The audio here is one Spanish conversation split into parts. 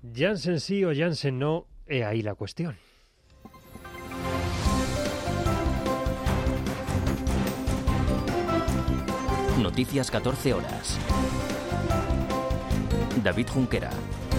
Janssen sí o Janssen no, he ahí la cuestión. Noticias 14 horas. David Junquera.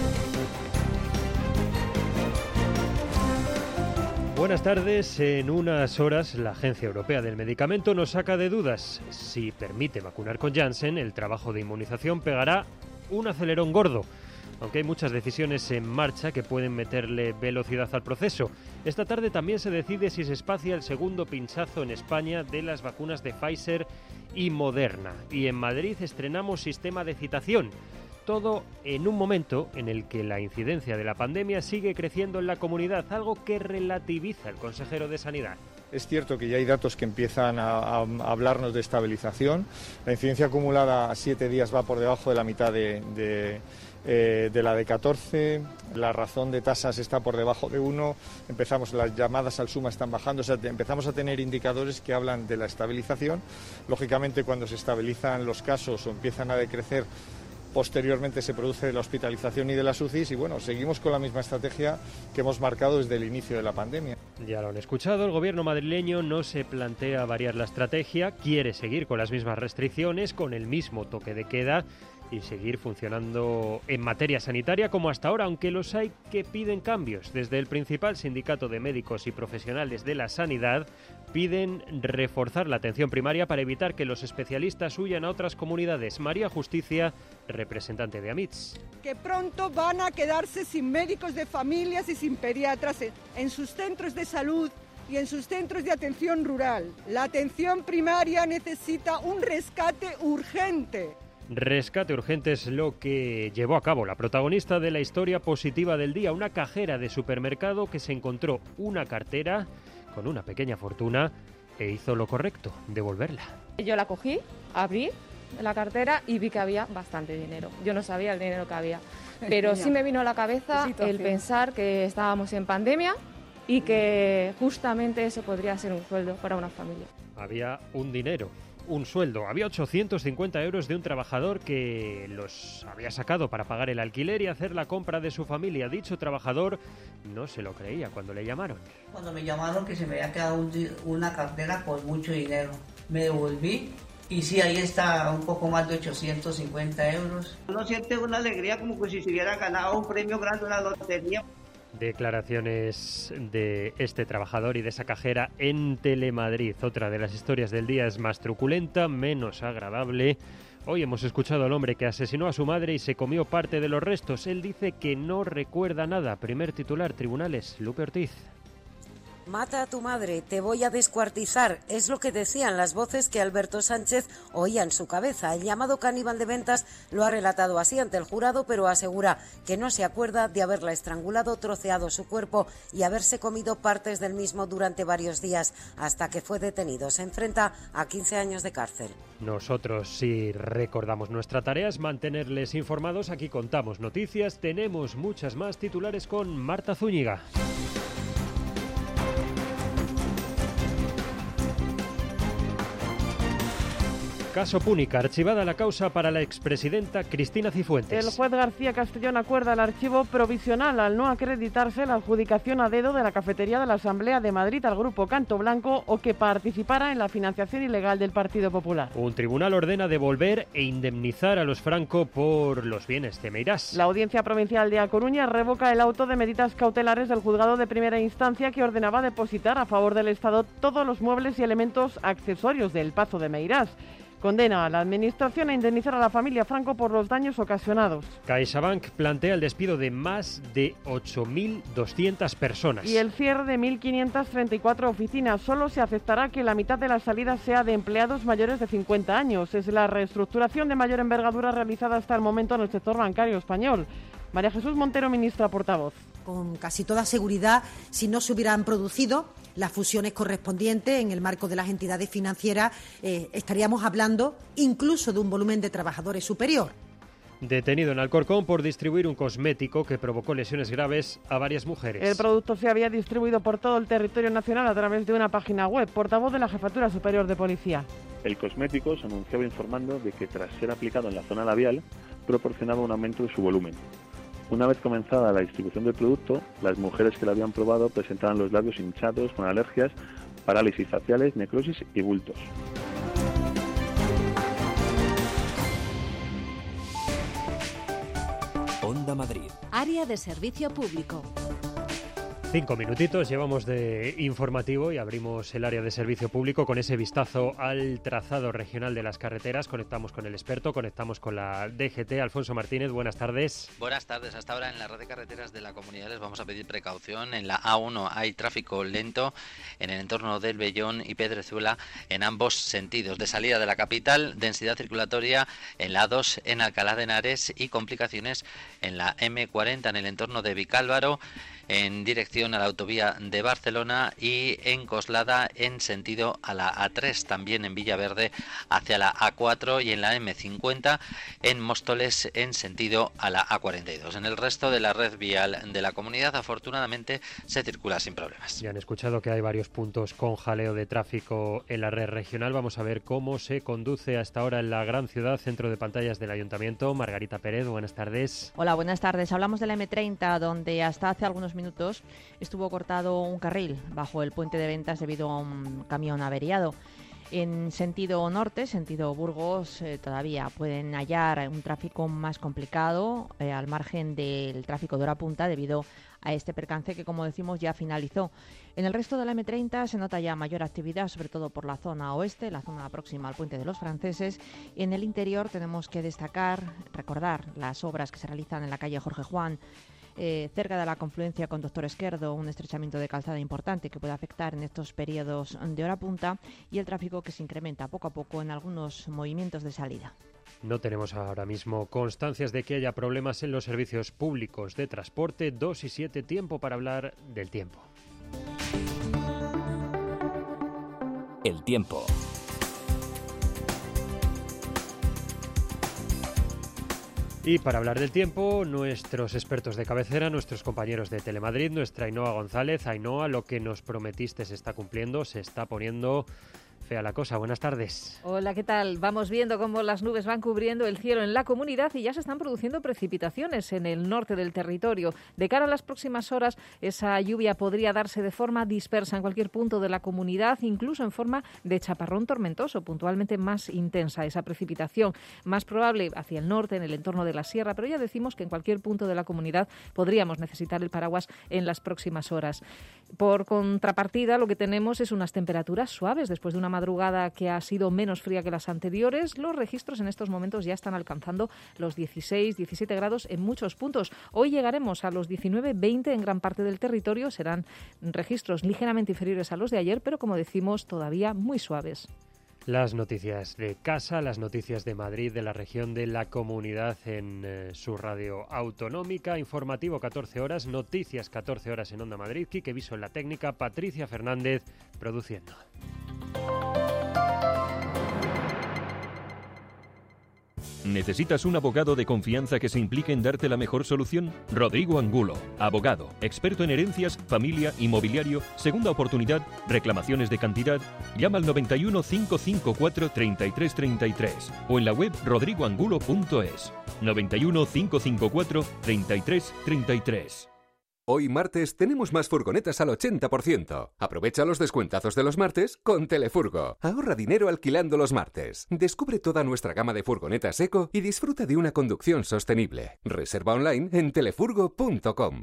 Buenas tardes. En unas horas la Agencia Europea del Medicamento nos saca de dudas. Si permite vacunar con Janssen, el trabajo de inmunización pegará un acelerón gordo. Aunque hay muchas decisiones en marcha que pueden meterle velocidad al proceso. Esta tarde también se decide si se espacia el segundo pinchazo en España de las vacunas de Pfizer y Moderna. Y en Madrid estrenamos sistema de citación. Todo en un momento en el que la incidencia de la pandemia sigue creciendo en la comunidad, algo que relativiza el consejero de Sanidad. Es cierto que ya hay datos que empiezan a hablarnos de estabilización. La incidencia acumulada a 7 días va por debajo de la mitad de la de 14, la razón de tasas está por debajo de 1, las llamadas al suma están bajando, o sea, empezamos a tener indicadores que hablan de la estabilización. Lógicamente, cuando se estabilizan los casos o empiezan a decrecer, posteriormente se produce la hospitalización y de las UCIs y bueno, seguimos con la misma estrategia que hemos marcado desde el inicio de la pandemia. Ya lo han escuchado, el gobierno madrileño no se plantea variar la estrategia, quiere seguir con las mismas restricciones, con el mismo toque de queda y seguir funcionando en materia sanitaria como hasta ahora, aunque los hay que piden cambios. Desde el principal sindicato de médicos y profesionales de la sanidad piden reforzar la atención primaria para evitar que los especialistas huyan a otras comunidades. María Justicia, representante de AMITS. Que pronto van a quedarse sin médicos de familias y sin pediatras en sus centros de salud y en sus centros de atención rural. La atención primaria necesita un rescate urgente. Rescate urgente es lo que llevó a cabo la protagonista de la historia positiva del día, una cajera de supermercado que se encontró una cartera con una pequeña fortuna e hizo lo correcto, devolverla. Yo la cogí, abrí la cartera y vi que había bastante dinero. Yo no sabía el dinero que había, pero sí me vino a la cabeza el pensar que estábamos en pandemia y que justamente eso podría ser un sueldo para una familia. Había un dinero. Un sueldo. Había 850 euros de un trabajador que los había sacado para pagar el alquiler y hacer la compra de su familia. Dicho trabajador no se lo creía cuando le llamaron. Cuando me llamaron que se me había quedado una cartera con mucho dinero, me devolví y sí, ahí está un poco más de 850 euros. Uno siente una alegría como que si se hubiera ganado un premio grande, una lotería. Declaraciones de este trabajador y de esa cajera en Telemadrid. Otra de las historias del día es más truculenta, menos agradable. Hoy hemos escuchado al hombre que asesinó a su madre y se comió parte de los restos. Él dice que no recuerda nada. Primer titular, Tribunales, Lupe Ortiz. Mata a tu madre, te voy a descuartizar, es lo que decían las voces que Alberto Sánchez oía en su cabeza. El llamado caníbal de Ventas lo ha relatado así ante el jurado, pero asegura que no se acuerda de haberla estrangulado, troceado su cuerpo y haberse comido partes del mismo durante varios días, hasta que fue detenido. Se enfrenta a 15 años de cárcel. Nosotros, si recordamos nuestra tarea, es mantenerles informados. Aquí contamos noticias, tenemos muchas más. Titulares con Marta Zúñiga. Caso Púnica, archivada la causa para la expresidenta Cristina Cifuentes. El juez García Castellón acuerda el archivo provisional al no acreditarse la adjudicación a dedo de la cafetería de la Asamblea de Madrid al grupo Canto Blanco o que participara en la financiación ilegal del Partido Popular. Un tribunal ordena devolver e indemnizar a los Franco por los bienes de Meirás. La Audiencia Provincial de A Coruña revoca el auto de medidas cautelares del juzgado de primera instancia que ordenaba depositar a favor del Estado todos los muebles y elementos accesorios del Pazo de Meirás. Condena a la Administración a indemnizar a la familia Franco por los daños ocasionados. CaixaBank plantea el despido de más de 8.200 personas. Y el cierre de 1.534 oficinas. Solo se aceptará que la mitad de la salida sea de empleados mayores de 50 años. Es la reestructuración de mayor envergadura realizada hasta el momento en el sector bancario español. María Jesús Montero, ministra portavoz. Con casi toda seguridad, si no se hubieran producido las fusiones correspondientes en el marco de las entidades financieras, estaríamos hablando incluso de un volumen de trabajadores superior. Detenido en Alcorcón por distribuir un cosmético que provocó lesiones graves a varias mujeres. El producto se había distribuido por todo el territorio nacional a través de una página web. Portavoz de la Jefatura Superior de Policía. El cosmético se anunciaba informando de que tras ser aplicado en la zona labial proporcionaba un aumento de su volumen. Una vez comenzada la distribución del producto, las mujeres que lo habían probado presentaban los labios hinchados con alergias, parálisis faciales, necrosis y bultos. Onda Madrid. Área de servicio público. 5 minutitos llevamos de informativo y abrimos el área de servicio público con ese vistazo al trazado regional de las carreteras. Conectamos con el experto, conectamos con la DGT. Alfonso Martínez, buenas tardes. Buenas tardes. Hasta ahora en la red de carreteras de la comunidad les vamos a pedir precaución. En la A1 hay tráfico lento en el entorno del Vellón y Pedrezuela en ambos sentidos. De salida de la capital, densidad circulatoria en la A2 en Alcalá de Henares y complicaciones en la M40 en el entorno de Vicálvaro, en dirección a la autovía de Barcelona, y en Coslada en sentido a la A3, también en Villaverde hacia la A4, y en la M50 en Móstoles en sentido a la A42. En el resto de la red vial de la comunidad, afortunadamente, se circula sin problemas. Ya han escuchado que hay varios puntos con jaleo de tráfico en la red regional. Vamos a ver cómo se conduce hasta ahora en la gran ciudad. Centro de pantallas del Ayuntamiento. Margarita Pérez, buenas tardes. Hola, buenas tardes. Hablamos de la M30, donde hasta hace algunos minutos estuvo cortado un carril bajo el puente de Ventas debido a un camión averiado. En sentido norte, sentido Burgos, todavía pueden hallar un tráfico más complicado al margen del tráfico de hora punta debido a este percance que, como decimos, ya finalizó. En el resto de la M30 se nota ya mayor actividad, sobre todo por la zona oeste, la zona próxima al Puente de los Franceses. En el interior tenemos que recordar las obras que se realizan en la calle Jorge Juan, cerca de la confluencia con Doctor Esquerdo, un estrechamiento de calzada importante que puede afectar en estos periodos de hora punta, y el tráfico que se incrementa poco a poco en algunos movimientos de salida. No tenemos ahora mismo constancias de que haya problemas en los servicios públicos de transporte. 2 y 7, tiempo para hablar del tiempo. El tiempo. Y para hablar del tiempo, nuestros expertos de cabecera, nuestros compañeros de Telemadrid, nuestra Ainhoa González. Ainhoa, lo que nos prometiste se está cumpliendo, se está poniendo fea la cosa. Buenas tardes. Hola, ¿qué tal? Vamos viendo cómo las nubes van cubriendo el cielo en la comunidad y ya se están produciendo precipitaciones en el norte del territorio. De cara a las próximas horas, esa lluvia podría darse de forma dispersa en cualquier punto de la comunidad, incluso en forma de chaparrón tormentoso, puntualmente más intensa. Esa precipitación más probable hacia el norte, en el entorno de la sierra, pero ya decimos que en cualquier punto de la comunidad podríamos necesitar el paraguas en las próximas horas. Por contrapartida, lo que tenemos es unas temperaturas suaves después de una madrugada que ha sido menos fría que las anteriores. Los registros en estos momentos ya están alcanzando los 16, 17 grados en muchos puntos. Hoy llegaremos a los 19, 20 en gran parte del territorio. Serán registros ligeramente inferiores a los de ayer, pero como decimos, todavía muy suaves. Las noticias de casa, las noticias de Madrid, de la región, de la comunidad en su radio autonómica. Informativo 14 horas, noticias 14 horas en Onda Madrid. Quique Viso en la técnica, Patricia Fernández produciendo. ¿Necesitas un abogado de confianza que se implique en darte la mejor solución? Rodrigo Angulo, abogado, experto en herencias, familia, inmobiliario, segunda oportunidad, reclamaciones de cantidad. Llama al 91 554 3333 o en la web rodrigoangulo.es. 91 554 3333. Hoy martes tenemos más furgonetas al 80%. Aprovecha los descuentazos de los martes con Telefurgo. Ahorra dinero alquilando los martes. Descubre toda nuestra gama de furgonetas eco y disfruta de una conducción sostenible. Reserva online en telefurgo.com.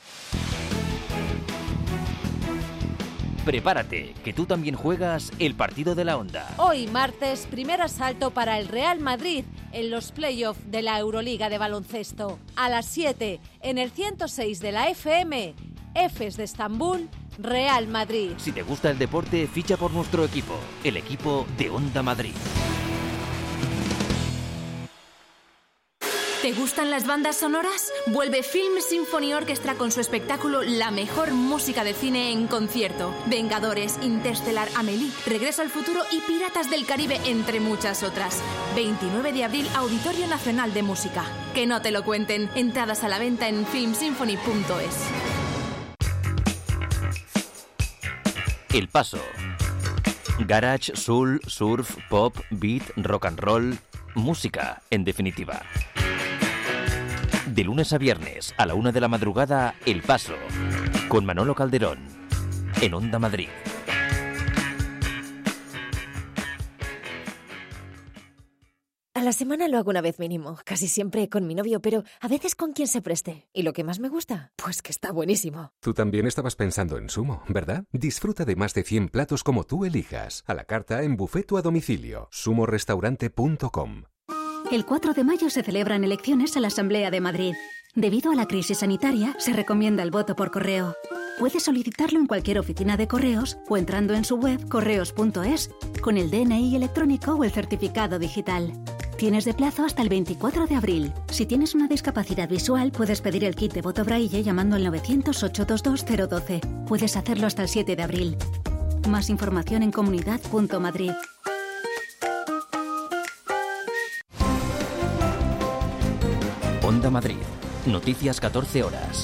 Prepárate, que tú también juegas el partido de la Onda. Hoy martes, primer asalto para el Real Madrid en los playoffs de la Euroliga de baloncesto. A las 7, en el 106 de la FM, Efes de Estambul, Real Madrid. Si te gusta el deporte, ficha por nuestro equipo, el equipo de Onda Madrid. ¿Te gustan las bandas sonoras? Vuelve Film Symphony Orchestra con su espectáculo La mejor música de cine en concierto. Vengadores, Interstellar, Amélie, Regreso al futuro y Piratas del Caribe, entre muchas otras. 29 de abril, Auditorio Nacional de Música. Que no te lo cuenten. Entradas a la venta en filmsymphony.es. El Paso. Garage, soul, surf, pop, beat, rock and roll. Música, en definitiva. De lunes a viernes, a la 1 de la madrugada, El Paso, con Manolo Calderón, en Onda Madrid. A la semana lo hago una vez mínimo, casi siempre con mi novio, pero a veces con quien se preste. ¿Y lo que más me gusta? Pues que está buenísimo. Tú también estabas pensando en Sumo, ¿verdad? Disfruta de más de 100 platos como tú elijas, a la carta, en buffet o a domicilio. sumorestaurante.com. El 4 de mayo se celebran elecciones a la Asamblea de Madrid. Debido a la crisis sanitaria, se recomienda el voto por correo. Puedes solicitarlo en cualquier oficina de correos o entrando en su web correos.es con el DNI electrónico o el certificado digital. Tienes de plazo hasta el 24 de abril. Si tienes una discapacidad visual, puedes pedir el kit de voto Braille llamando al 900-822-012. Puedes hacerlo hasta el 7 de abril. Más información en comunidad.madrid. Onda Madrid. Noticias 14 horas.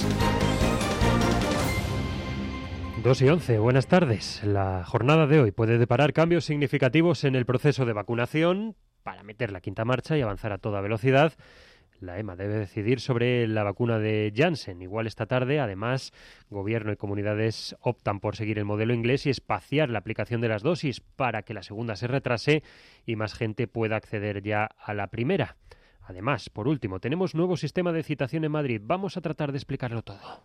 2:11, buenas tardes. La jornada de hoy puede deparar cambios significativos en el proceso de vacunación para meter la quinta marcha y avanzar a toda velocidad. La EMA debe decidir sobre la vacuna de Janssen. Igual esta tarde, además, Gobierno y comunidades optan por seguir el modelo inglés y espaciar la aplicación de las dosis para que la segunda se retrase y más gente pueda acceder ya a la primera. Además, por último, tenemos nuevo sistema de citación en Madrid. Vamos a tratar de explicarlo todo.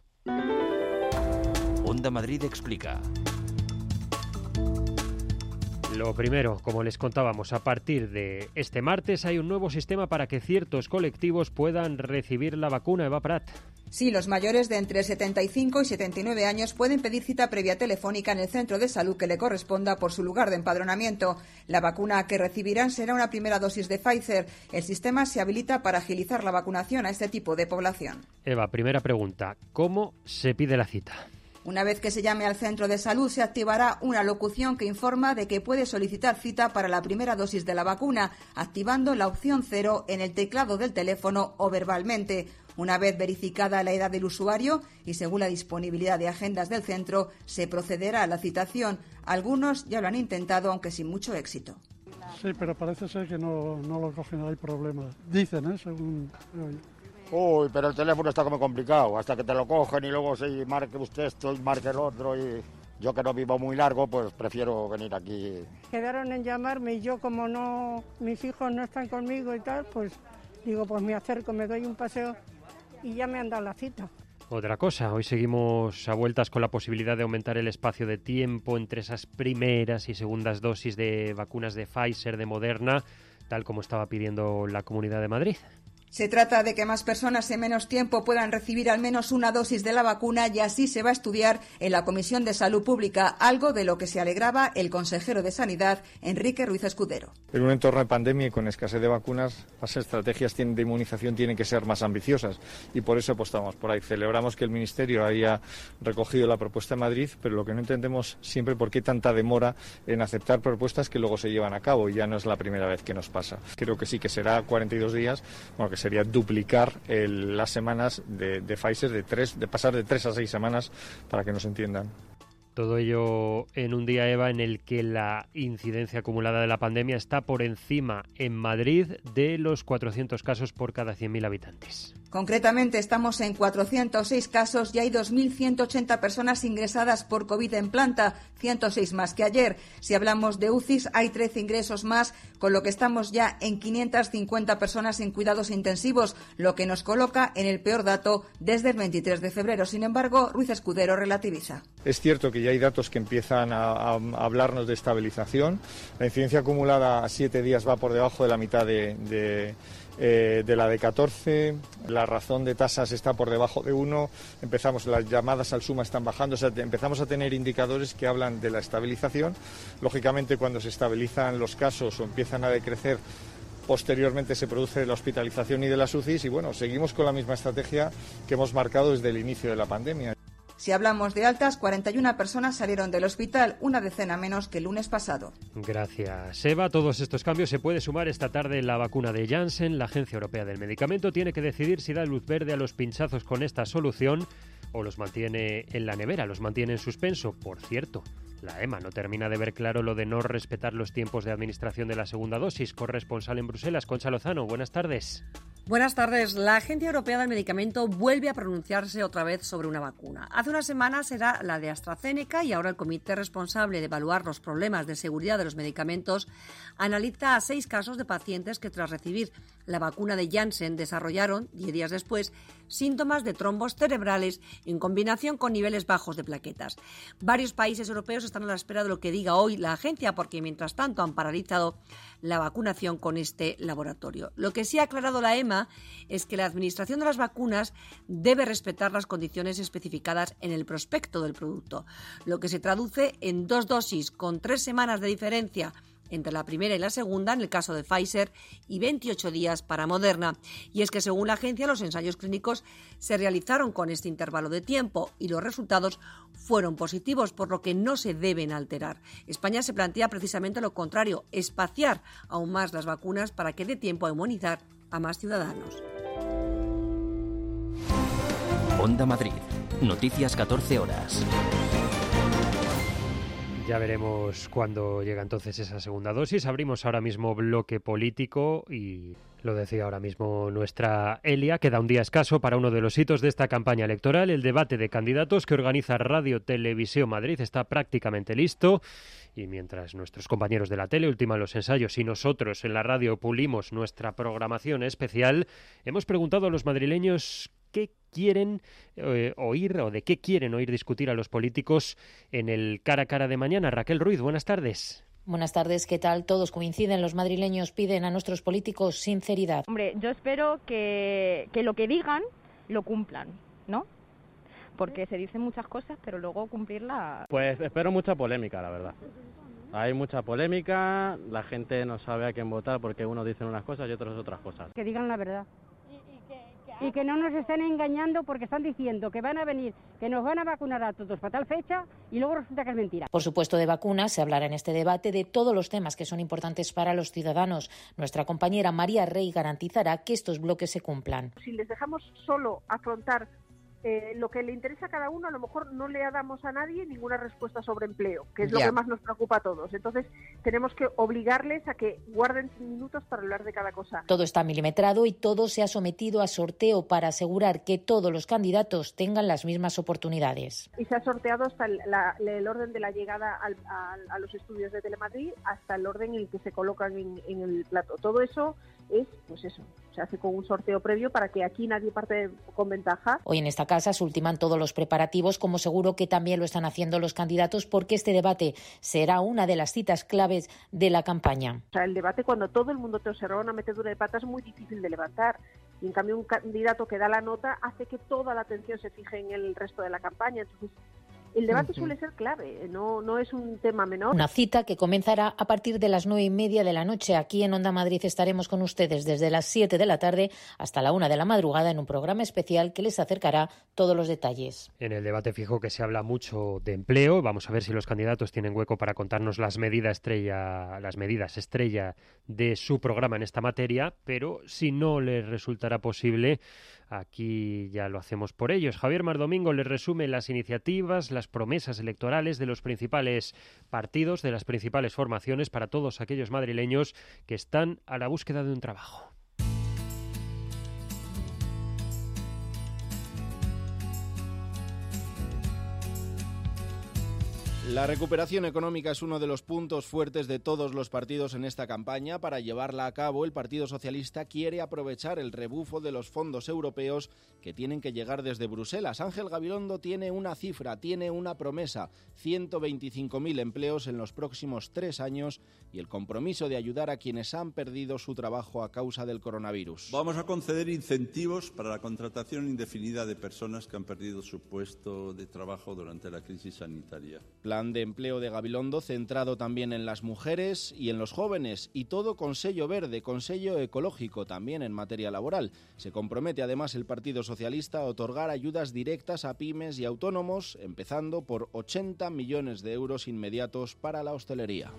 Onda Madrid explica. Lo primero, como les contábamos, a partir de este martes hay un nuevo sistema para que ciertos colectivos puedan recibir la vacuna. Eva Prat. Sí, los mayores de entre 75 y 79 años pueden pedir cita previa telefónica en el centro de salud que le corresponda por su lugar de empadronamiento. La vacuna que recibirán será una primera dosis de Pfizer. El sistema se habilita para agilizar la vacunación a este tipo de población. Eva, primera pregunta, ¿cómo se pide la cita? Una vez que se llame al centro de salud, se activará una locución que informa de que puede solicitar cita para la primera dosis de la vacuna, activando la opción 0 en el teclado del teléfono o verbalmente. Una vez verificada la edad del usuario y según la disponibilidad de agendas del centro, se procederá a la citación. Algunos ya lo han intentado, aunque sin mucho éxito. Sí, pero parece ser que no lo cogen, no hay problema. Dicen, según... Uy, pero el teléfono está como complicado, hasta que te lo cogen y luego se marque usted esto y marque el otro y yo que no vivo muy largo, pues prefiero venir aquí. Quedaron en llamarme y yo como no, mis hijos no están conmigo y tal, pues digo, pues me acerco, me doy un paseo y ya me han dado la cita. Otra cosa, hoy seguimos a vueltas con la posibilidad de aumentar el espacio de tiempo entre esas primeras y segundas dosis de vacunas de Pfizer, de Moderna, tal como estaba pidiendo la Comunidad de Madrid. Se trata de que más personas en menos tiempo puedan recibir al menos una dosis de la vacuna y así se va a estudiar en la Comisión de Salud Pública, algo de lo que se alegraba el consejero de Sanidad, Enrique Ruiz Escudero. En un entorno de pandemia y con escasez de vacunas, las estrategias de inmunización tienen que ser más ambiciosas y por eso apostamos por ahí. Celebramos que el Ministerio haya recogido la propuesta de Madrid, pero lo que no entendemos siempre por qué tanta demora en aceptar propuestas que luego se llevan a cabo y ya no es la primera vez que nos pasa. Creo que sí que será 42 días, bueno, que sería duplicar las semanas de Pfizer, de pasar de 3 a 6 semanas, para que nos entiendan. Todo ello en un día, Eva, en el que la incidencia acumulada de la pandemia está por encima en Madrid de los 400 casos por cada 100.000 habitantes. Concretamente estamos en 406 casos y hay 2.180 personas ingresadas por COVID en planta, 106 más que ayer. Si hablamos de UCIs, hay 13 ingresos más, con lo que estamos ya en 550 personas en cuidados intensivos, lo que nos coloca en el peor dato desde el 23 de febrero. Sin embargo, Ruiz Escudero relativiza. Es cierto que ya hay datos que empiezan a hablarnos de estabilización. La incidencia acumulada a 7 días va por debajo de la mitad de la de 14, la razón de tasas está por debajo de 1, las llamadas al suma están bajando, o sea, empezamos a tener indicadores que hablan de la estabilización. Lógicamente, cuando se estabilizan los casos o empiezan a decrecer, posteriormente se produce la hospitalización y de las UCIs y bueno, seguimos con la misma estrategia que hemos marcado desde el inicio de la pandemia. Si hablamos de altas, 41 personas salieron del hospital, una decena menos que el lunes pasado. Gracias, Eva. Todos estos cambios se puede sumar esta tarde la vacuna de Janssen. La Agencia Europea del Medicamento tiene que decidir si da luz verde a los pinchazos con esta solución o los mantiene en la nevera, los mantiene en suspenso. Por cierto, la EMA no termina de ver claro lo de no respetar los tiempos de administración de la segunda dosis. Corresponsal en Bruselas, Concha Lozano, buenas tardes. Buenas tardes. La Agencia Europea del Medicamento vuelve a pronunciarse otra vez sobre una vacuna. Hace unas semanas era la de AstraZeneca y ahora el comité responsable de evaluar los problemas de seguridad de los medicamentos analiza 6 casos de pacientes que tras recibir la vacuna de Janssen desarrollaron, 10 días después, síntomas de trombos cerebrales en combinación con niveles bajos de plaquetas. Varios países europeos están a la espera de lo que diga hoy la agencia porque mientras tanto han paralizado la vacunación con este laboratorio. Lo que sí ha aclarado la EMA es que la administración de las vacunas debe respetar las condiciones especificadas en el prospecto del producto, lo que se traduce en 2 dosis con 3 semanas de diferencia entre la primera y la segunda, en el caso de Pfizer, y 28 días para Moderna. Y es que, según la agencia, los ensayos clínicos se realizaron con este intervalo de tiempo y los resultados fueron positivos, por lo que no se deben alterar. España se plantea precisamente lo contrario, espaciar aún más las vacunas para que dé tiempo a inmunizar a más ciudadanos. Onda Madrid. Noticias 14 horas. Ya veremos cuándo llega entonces esa segunda dosis. Abrimos ahora mismo bloque político y lo decía ahora mismo nuestra Elia. Queda un día escaso para uno de los hitos de esta campaña electoral. El debate de candidatos que organiza Radio Televisión Madrid está prácticamente listo. Y mientras nuestros compañeros de la tele ultiman los ensayos y nosotros en la radio pulimos nuestra programación especial, hemos preguntado a los madrileños qué quieren oír o de qué quieren oír discutir a los políticos en el cara a cara de mañana. Raquel Ruiz, buenas tardes. Buenas tardes, ¿qué tal? Todos coinciden, los madrileños piden a nuestros políticos sinceridad. Hombre, yo espero que lo que digan lo cumplan, ¿no? Porque se dicen muchas cosas, pero luego cumplirlas... Pues espero mucha polémica, la verdad. Hay mucha polémica, la gente no sabe a quién votar porque unos dicen unas cosas y otros otras cosas. Que digan la verdad. Y que no nos estén engañando porque están diciendo que van a venir, que nos van a vacunar a todos para tal fecha y luego resulta que es mentira. Por supuesto, de vacunas se hablará en este debate de todos los temas que son importantes para los ciudadanos. Nuestra compañera María Rey garantizará que estos bloques se cumplan. Si les dejamos solo afrontar lo que le interesa a cada uno, a lo mejor no le damos a nadie ninguna respuesta sobre empleo, que es lo que más nos preocupa a todos. Entonces, tenemos que obligarles a que guarden minutos para hablar de cada cosa. Todo está milimetrado y todo se ha sometido a sorteo para asegurar que todos los candidatos tengan las mismas oportunidades. Y se ha sorteado hasta el orden de la llegada a los estudios de Telemadrid, hasta el orden en el que se colocan en el plato. Todo eso es, pues eso, se hace con un sorteo previo para que aquí nadie parte con ventaja. Hoy en esta casa se ultiman todos los preparativos, como seguro que también lo están haciendo los candidatos, porque este debate será una de las citas claves de la campaña. O sea, el debate, cuando todo el mundo te observa una metedura de pata, es muy difícil de levantar. Y en cambio un candidato que da la nota hace que toda la atención se fije en el resto de la campaña. Entonces, el debate suele ser clave, no es un tema menor. Una cita que comenzará a partir de las 9:30 de la noche. Aquí en Onda Madrid estaremos con ustedes desde las 7 de la tarde hasta la 1 de la madrugada en un programa especial que les acercará todos los detalles. En el debate fijo que se habla mucho de empleo. Vamos a ver si los candidatos tienen hueco para contarnos las medidas estrella de su programa en esta materia, pero si no les resultará posible, aquí ya lo hacemos por ellos. Javier Mardomingo les resume las iniciativas, las promesas electorales de los principales partidos, de las principales formaciones para todos aquellos madrileños que están a la búsqueda de un trabajo. La recuperación económica es uno de los puntos fuertes de todos los partidos en esta campaña. Para llevarla a cabo, el Partido Socialista quiere aprovechar el rebufo de los fondos europeos que tienen que llegar desde Bruselas. Ángel Gabilondo tiene una cifra, tiene una promesa: 125.000 empleos en los próximos 3 años y el compromiso de ayudar a quienes han perdido su trabajo a causa del coronavirus. Vamos a conceder incentivos para la contratación indefinida de personas que han perdido su puesto de trabajo durante la crisis sanitaria. Plan de empleo de Gabilondo centrado también en las mujeres y en los jóvenes, y todo con sello verde, con sello ecológico también en materia laboral. Se compromete además el Partido Socialista a otorgar ayudas directas a pymes y autónomos, empezando por 80 millones de euros inmediatos para la hostelería.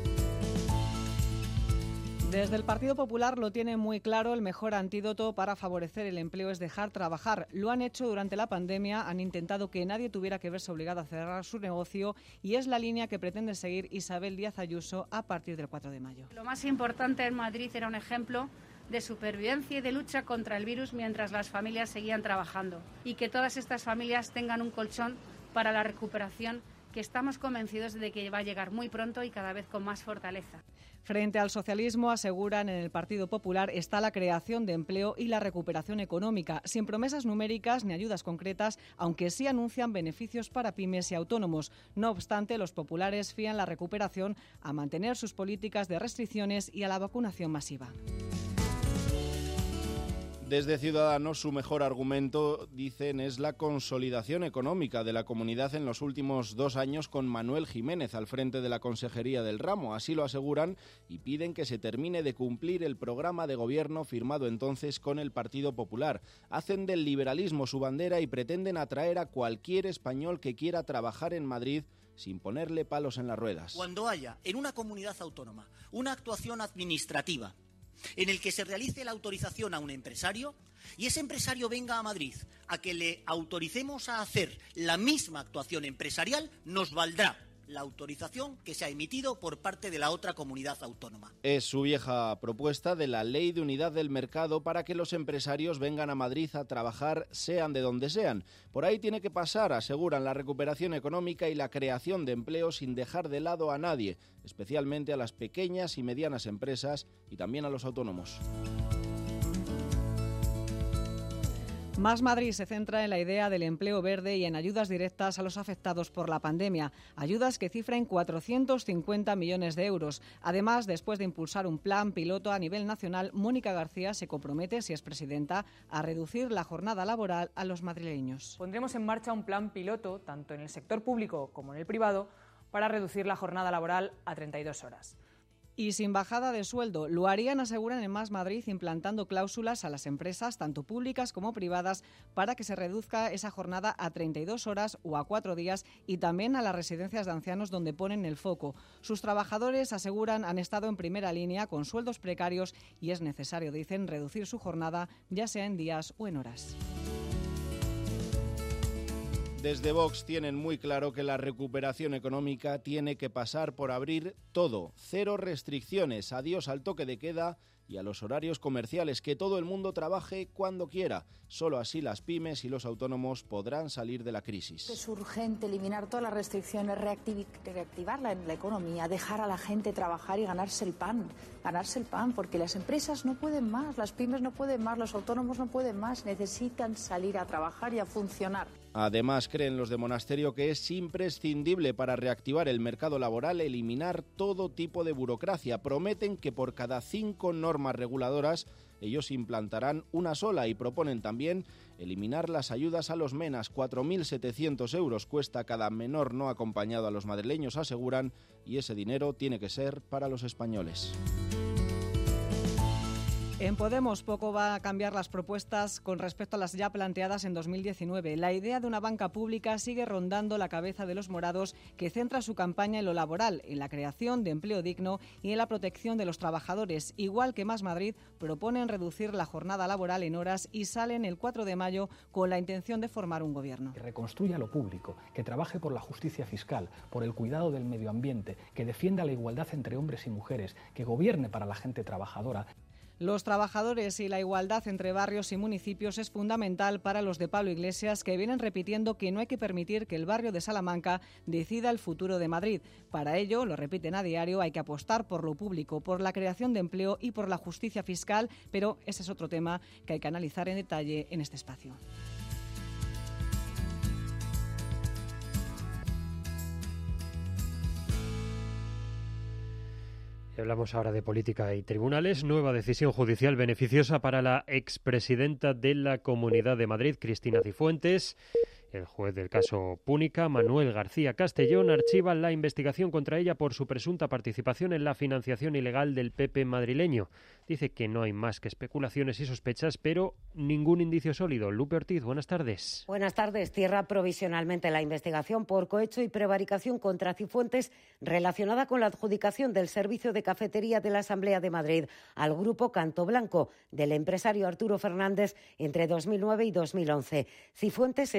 Desde el Partido Popular lo tienen muy claro: el mejor antídoto para favorecer el empleo es dejar trabajar. Lo han hecho durante la pandemia, han intentado que nadie tuviera que verse obligado a cerrar su negocio y es la línea que pretende seguir Isabel Díaz Ayuso a partir del 4 de mayo. Lo más importante en Madrid era un ejemplo de supervivencia y de lucha contra el virus mientras las familias seguían trabajando, y que todas estas familias tengan un colchón para la recuperación que estamos convencidos de que va a llegar muy pronto y cada vez con más fortaleza. Frente al socialismo, aseguran en el Partido Popular, está la creación de empleo y la recuperación económica, sin promesas numéricas ni ayudas concretas, aunque sí anuncian beneficios para pymes y autónomos. No obstante, los populares fían la recuperación a mantener sus políticas de restricciones y a la vacunación masiva. Desde Ciudadanos, su mejor argumento, dicen, es la consolidación económica de la comunidad en los últimos 2 años con Manuel Jiménez al frente de la Consejería del Ramo. Así lo aseguran y piden que se termine de cumplir el programa de gobierno firmado entonces con el Partido Popular. Hacen del liberalismo su bandera y pretenden atraer a cualquier español que quiera trabajar en Madrid sin ponerle palos en las ruedas. Cuando haya en una comunidad autónoma una actuación administrativa en el que se realice la autorización a un empresario y ese empresario venga a Madrid a que le autoricemos a hacer la misma actuación empresarial, nos valdrá la autorización que se ha emitido por parte de la otra comunidad autónoma. Es su vieja propuesta de la Ley de Unidad del Mercado para que los empresarios vengan a Madrid a trabajar, sean de donde sean. Por ahí tiene que pasar, aseguran, la recuperación económica y la creación de empleo sin dejar de lado a nadie, especialmente a las pequeñas y medianas empresas y también a los autónomos. Más Madrid se centra en la idea del empleo verde y en ayudas directas a los afectados por la pandemia, ayudas que cifran 450 millones de euros. Además, después de impulsar un plan piloto a nivel nacional, Mónica García se compromete, si es presidenta, a reducir la jornada laboral a los madrileños. Pondremos en marcha un plan piloto, tanto en el sector público como en el privado, para reducir la jornada laboral a 32 horas. Y sin bajada de sueldo, lo harían, aseguran, en Más Madrid, implantando cláusulas a las empresas, tanto públicas como privadas, para que se reduzca esa jornada a 32 horas o a 4 días, y también a las residencias de ancianos, donde ponen el foco. Sus trabajadores, aseguran, han estado en primera línea con sueldos precarios y es necesario, dicen, reducir su jornada, ya sea en días o en horas. Desde Vox tienen muy claro que la recuperación económica tiene que pasar por abrir todo, 0 restricciones, adiós al toque de queda y a los horarios comerciales, que todo el mundo trabaje cuando quiera. Solo así las pymes y los autónomos podrán salir de la crisis. Es urgente eliminar todas las restricciones, reactivar la economía, dejar a la gente trabajar y ganarse el pan, porque las empresas no pueden más, las pymes no pueden más, los autónomos no pueden más, necesitan salir a trabajar y a funcionar. Además, creen los de Monasterio que es imprescindible para reactivar el mercado laboral eliminar todo tipo de burocracia. Prometen que por cada 5 normas reguladoras ellos implantarán una sola y proponen también eliminar las ayudas a los menas. 4.700 euros cuesta cada menor no acompañado a los madrileños, aseguran, y ese dinero tiene que ser para los españoles. En Podemos poco va a cambiar las propuestas con respecto a las ya planteadas en 2019. La idea de una banca pública sigue rondando la cabeza de los morados, que centra su campaña en lo laboral, en la creación de empleo digno y en la protección de los trabajadores. Igual que Más Madrid, proponen reducir la jornada laboral en horas y salen el 4 de mayo con la intención de formar un gobierno. Que reconstruya lo público, que trabaje por la justicia fiscal, por el cuidado del medio ambiente, que defienda la igualdad entre hombres y mujeres, que gobierne para la gente trabajadora. Los trabajadores y la igualdad entre barrios y municipios es fundamental para los de Pablo Iglesias, que vienen repitiendo que no hay que permitir que el barrio de Salamanca decida el futuro de Madrid. Para ello, lo repiten a diario, hay que apostar por lo público, por la creación de empleo y por la justicia fiscal, pero ese es otro tema que hay que analizar en detalle en este espacio. Hablamos ahora de política y tribunales. Nueva decisión judicial beneficiosa para la expresidenta de la Comunidad de Madrid, Cristina Cifuentes. El juez del caso Púnica, Manuel García Castellón, archiva la investigación contra ella por su presunta participación en la financiación ilegal del PP madrileño. Dice que no hay más que especulaciones y sospechas, pero ningún indicio sólido. Lupe Ortiz, buenas tardes. Buenas tardes. Cierra provisionalmente la investigación por cohecho y prevaricación contra Cifuentes relacionada con la adjudicación del servicio de cafetería de la Asamblea de Madrid al grupo Canto Blanco del empresario Arturo Fernández entre 2009 y 2011. Cifuentes estaba entonces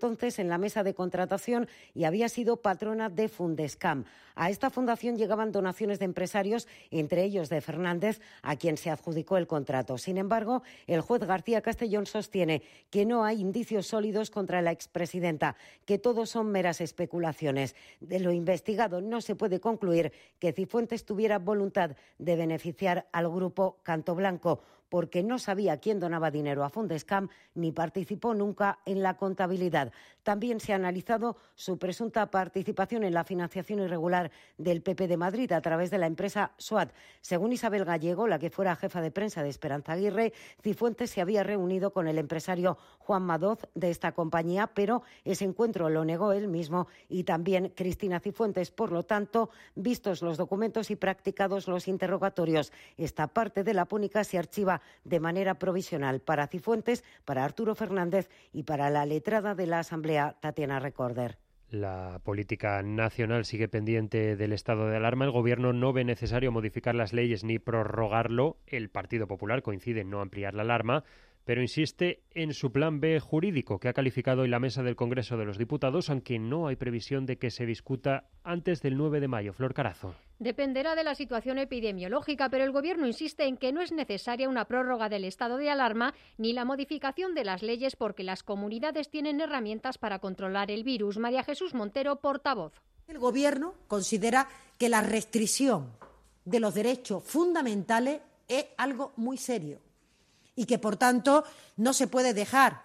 entonces en la mesa de contratación y había sido patrona de Fundescam. A esta fundación llegaban donaciones de empresarios, entre ellos de Fernández, a quien se adjudicó el contrato. Sin embargo, el juez García Castellón sostiene que no hay indicios sólidos contra la expresidenta, que todo son meras especulaciones. De lo investigado no se puede concluir que Cifuentes tuviera voluntad de beneficiar al grupo Canto Blanco, porque no sabía quién donaba dinero a Fundescam ni participó nunca en la contabilidad. También se ha analizado su presunta participación en la financiación irregular del PP de Madrid a través de la empresa SWAT. Según Isabel Gallego, la que fuera jefa de prensa de Esperanza Aguirre, Cifuentes se había reunido con el empresario Juan Madoz de esta compañía, pero ese encuentro lo negó él mismo y también Cristina Cifuentes. Por lo tanto, vistos los documentos y practicados los interrogatorios, esta parte de la púnica se archiva de manera provisional para Cifuentes, para Arturo Fernández y para la letrada de la Asamblea, Tatiana Recorder. La política nacional sigue pendiente del estado de alarma. El Gobierno no ve necesario modificar las leyes ni prorrogarlo. El Partido Popular coincide en no ampliar la alarma, pero insiste en su plan B jurídico, que ha calificado hoy la mesa del Congreso de los Diputados, aunque no hay previsión de que se discuta antes del 9 de mayo. Flor Carazo. Dependerá de la situación epidemiológica, pero el Gobierno insiste en que no es necesaria una prórroga del estado de alarma ni la modificación de las leyes porque las comunidades tienen herramientas para controlar el virus. María Jesús Montero, portavoz. El Gobierno considera que la restricción de los derechos fundamentales es algo muy serio y que, por tanto, no se puede dejar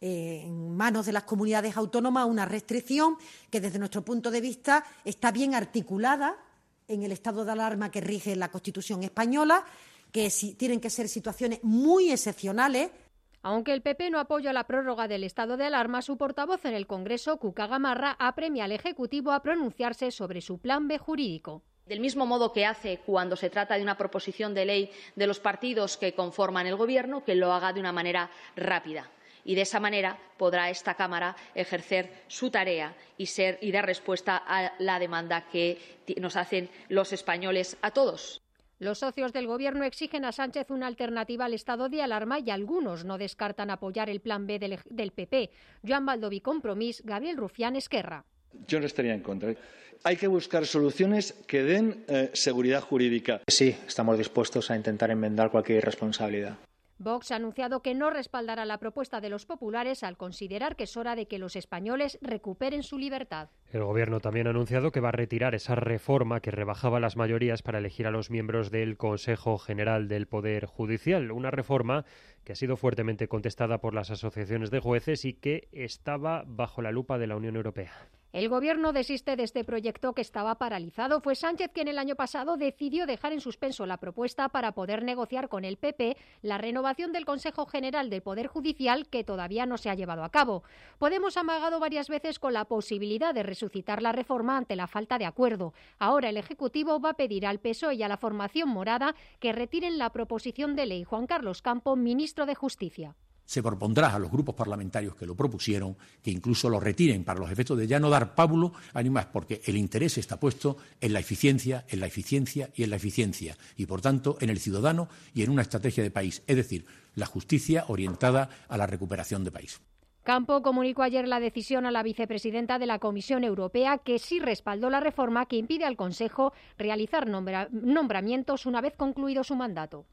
en manos de las comunidades autónomas una restricción que, desde nuestro punto de vista, está bien articulada en el estado de alarma que rige la Constitución española, que tienen que ser situaciones muy excepcionales. Aunque el PP no apoya la prórroga del estado de alarma, su portavoz en el Congreso, Cuca Gamarra, apremia al Ejecutivo a pronunciarse sobre su plan B jurídico. Del mismo modo que hace cuando se trata de una proposición de ley de los partidos que conforman el Gobierno, que lo haga de una manera rápida. Y de esa manera podrá esta Cámara ejercer su tarea y dar respuesta a la demanda que nos hacen los españoles a todos. Los socios del Gobierno exigen a Sánchez una alternativa al estado de alarma y algunos no descartan apoyar el plan B del PP. Joan Baldoví, Compromís, Gabriel Rufián, Esquerra. Yo no estaría en contra. Hay que buscar soluciones que den seguridad jurídica. Sí, estamos dispuestos a intentar enmendar cualquier irresponsabilidad. Vox ha anunciado que no respaldará la propuesta de los populares al considerar que es hora de que los españoles recuperen su libertad. El Gobierno también ha anunciado que va a retirar esa reforma que rebajaba las mayorías para elegir a los miembros del Consejo General del Poder Judicial. Una reforma que ha sido fuertemente contestada por las asociaciones de jueces y que estaba bajo la lupa de la Unión Europea. El Gobierno desiste de este proyecto que estaba paralizado. Fue Sánchez quien el año pasado decidió dejar en suspenso la propuesta para poder negociar con el PP la renovación del Consejo General del Poder Judicial, que todavía no se ha llevado a cabo. Podemos ha amagado varias veces con la posibilidad de resucitar la reforma ante la falta de acuerdo. Ahora el Ejecutivo va a pedir al PSOE y a la formación morada que retiren la proposición de ley. Juan Carlos Campo, ministro de Justicia. Se propondrá a los grupos parlamentarios que lo propusieron que incluso lo retiren para los efectos de ya no dar pábulo a ni más, porque el interés está puesto en la eficiencia, en la eficiencia y en la eficiencia, y por tanto en el ciudadano y en una estrategia de país, es decir, la justicia orientada a la recuperación de país. Campo comunicó ayer la decisión a la vicepresidenta de la Comisión Europea, que sí respaldó la reforma que impide al Consejo realizar nombramientos una vez concluido su mandato.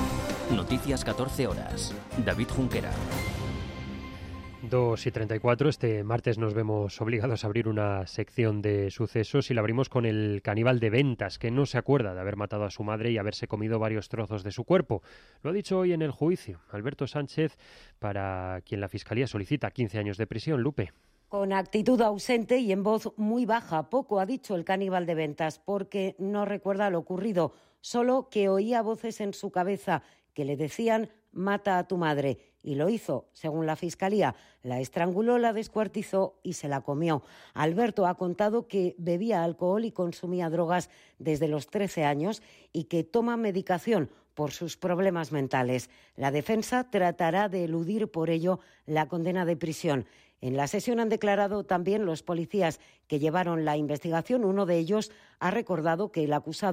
Noticias 14 horas. David Junquera. 2:34. Este martes nos vemos obligados a abrir una sección de sucesos y la abrimos con el caníbal de Ventas, que no se acuerda de haber matado a su madre y haberse comido varios trozos de su cuerpo. Lo ha dicho hoy en el juicio Alberto Sánchez, para quien la Fiscalía solicita 15 años de prisión. Lupe. Con actitud ausente y en voz muy baja, poco ha dicho el caníbal de Ventas, porque no recuerda lo ocurrido, solo que oía voces en su cabeza que le decían «mata a tu madre», y lo hizo, según la Fiscalía. La estranguló, la descuartizó y se la comió. Alberto ha contado que bebía alcohol y consumía drogas desde los 13 años y que toma medicación por sus problemas mentales. La defensa tratará de eludir por ello la condena de prisión. En la sesión han declarado también los policías que llevaron la investigación. Uno de ellos ha recordado que el acusado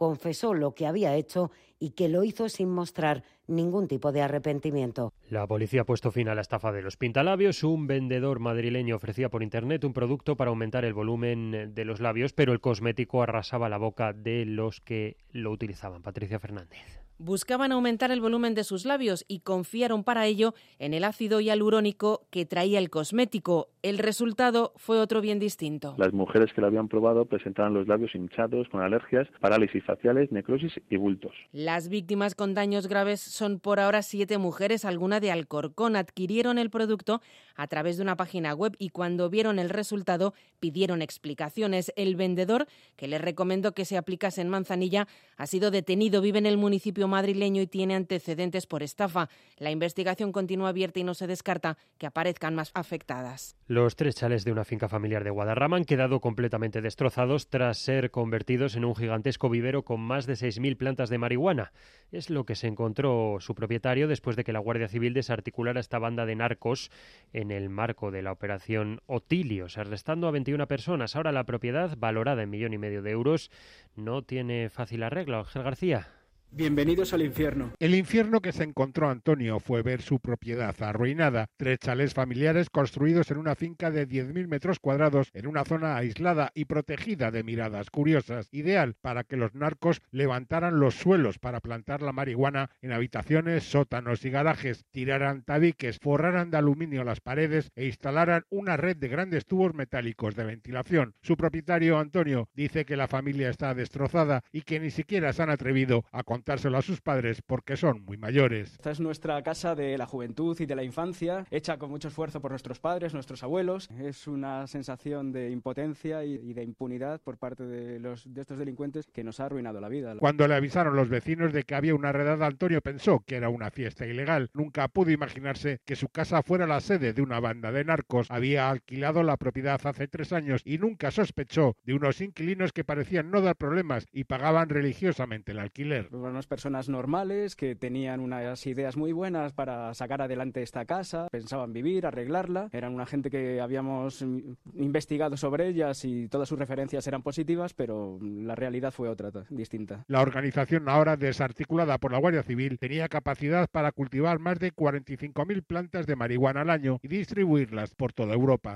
confesó lo que había hecho y que lo hizo sin mostrar ningún tipo de arrepentimiento. La policía ha puesto fin a la estafa de los pintalabios. Un vendedor madrileño ofrecía por internet un producto para aumentar el volumen de los labios, pero el cosmético arrasaba la boca de los que lo utilizaban. Patricia Fernández. Buscaban aumentar el volumen de sus labios y confiaron para ello en el ácido hialurónico que traía el cosmético. El resultado fue otro bien distinto. Las mujeres que lo habían probado presentaban los labios hinchados, con alergias, parálisis faciales, necrosis y bultos. Las víctimas con daños graves son por ahora 7 mujeres, alguna de Alcorcón. Adquirieron el producto a través de una página web y cuando vieron el resultado pidieron explicaciones. El vendedor, que les recomendó que se aplicase en Manzanilla, ha sido detenido. Vive en el municipio madrileño y tiene antecedentes por estafa. La investigación continúa abierta y no se descarta que aparezcan más afectadas. Los 3 chalés de una finca familiar de Guadarrama han quedado completamente destrozados tras ser convertidos en un gigantesco vivero con más de 6.000 plantas de marihuana. Es lo que se encontró su propietario después de que la Guardia Civil desarticulara esta banda de narcos en el marco de la operación Otilios, arrestando a 21 personas. Ahora la propiedad, valorada en 1,5 millones de euros, no tiene fácil arreglo. Ángel García. Bienvenidos al infierno. El infierno que se encontró Antonio fue ver su propiedad arruinada. 3 chalés familiares construidos en una finca de 10.000 metros cuadrados en una zona aislada y protegida de miradas curiosas, ideal para que los narcos levantaran los suelos para plantar la marihuana en habitaciones, sótanos y garajes, tiraran tabiques, forraran de aluminio las paredes e instalaran una red de grandes tubos metálicos de ventilación. Su propietario, Antonio, dice que la familia está destrozada y que ni siquiera se han atrevido a contárselo a sus padres porque son muy mayores. Esta es nuestra casa de la juventud y de la infancia, hecha con mucho esfuerzo por nuestros padres, nuestros abuelos. Es una sensación de impotencia y de impunidad por parte de estos delincuentes que nos ha arruinado la vida. Cuando le avisaron los vecinos de que había una redada, Antonio pensó que era una fiesta ilegal. Nunca pudo imaginarse que su casa fuera la sede de una banda de narcos. Había alquilado la propiedad hace 3 años y nunca sospechó de unos inquilinos que parecían no dar problemas y pagaban religiosamente el alquiler. Unas personas normales que tenían unas ideas muy buenas para sacar adelante esta casa, pensaban vivir, arreglarla, eran una gente que habíamos investigado sobre ellas y todas sus referencias eran positivas, pero la realidad fue otra, distinta. La organización, ahora desarticulada por la Guardia Civil, tenía capacidad para cultivar más de 45.000 plantas de marihuana al año y distribuirlas por toda Europa.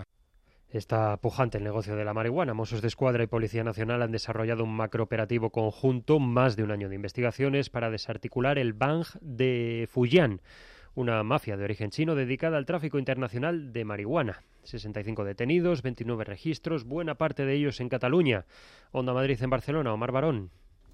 Está pujante el negocio de la marihuana. Mossos d'Esquadra y Policía Nacional han desarrollado un macrooperativo conjunto, más de un año de investigaciones, para desarticular el Bang de Fujian, una mafia de origen chino dedicada al tráfico internacional de marihuana. 65 detenidos, 29 registros, buena parte de ellos en Cataluña. Onda Madrid en Barcelona, Omar Barón.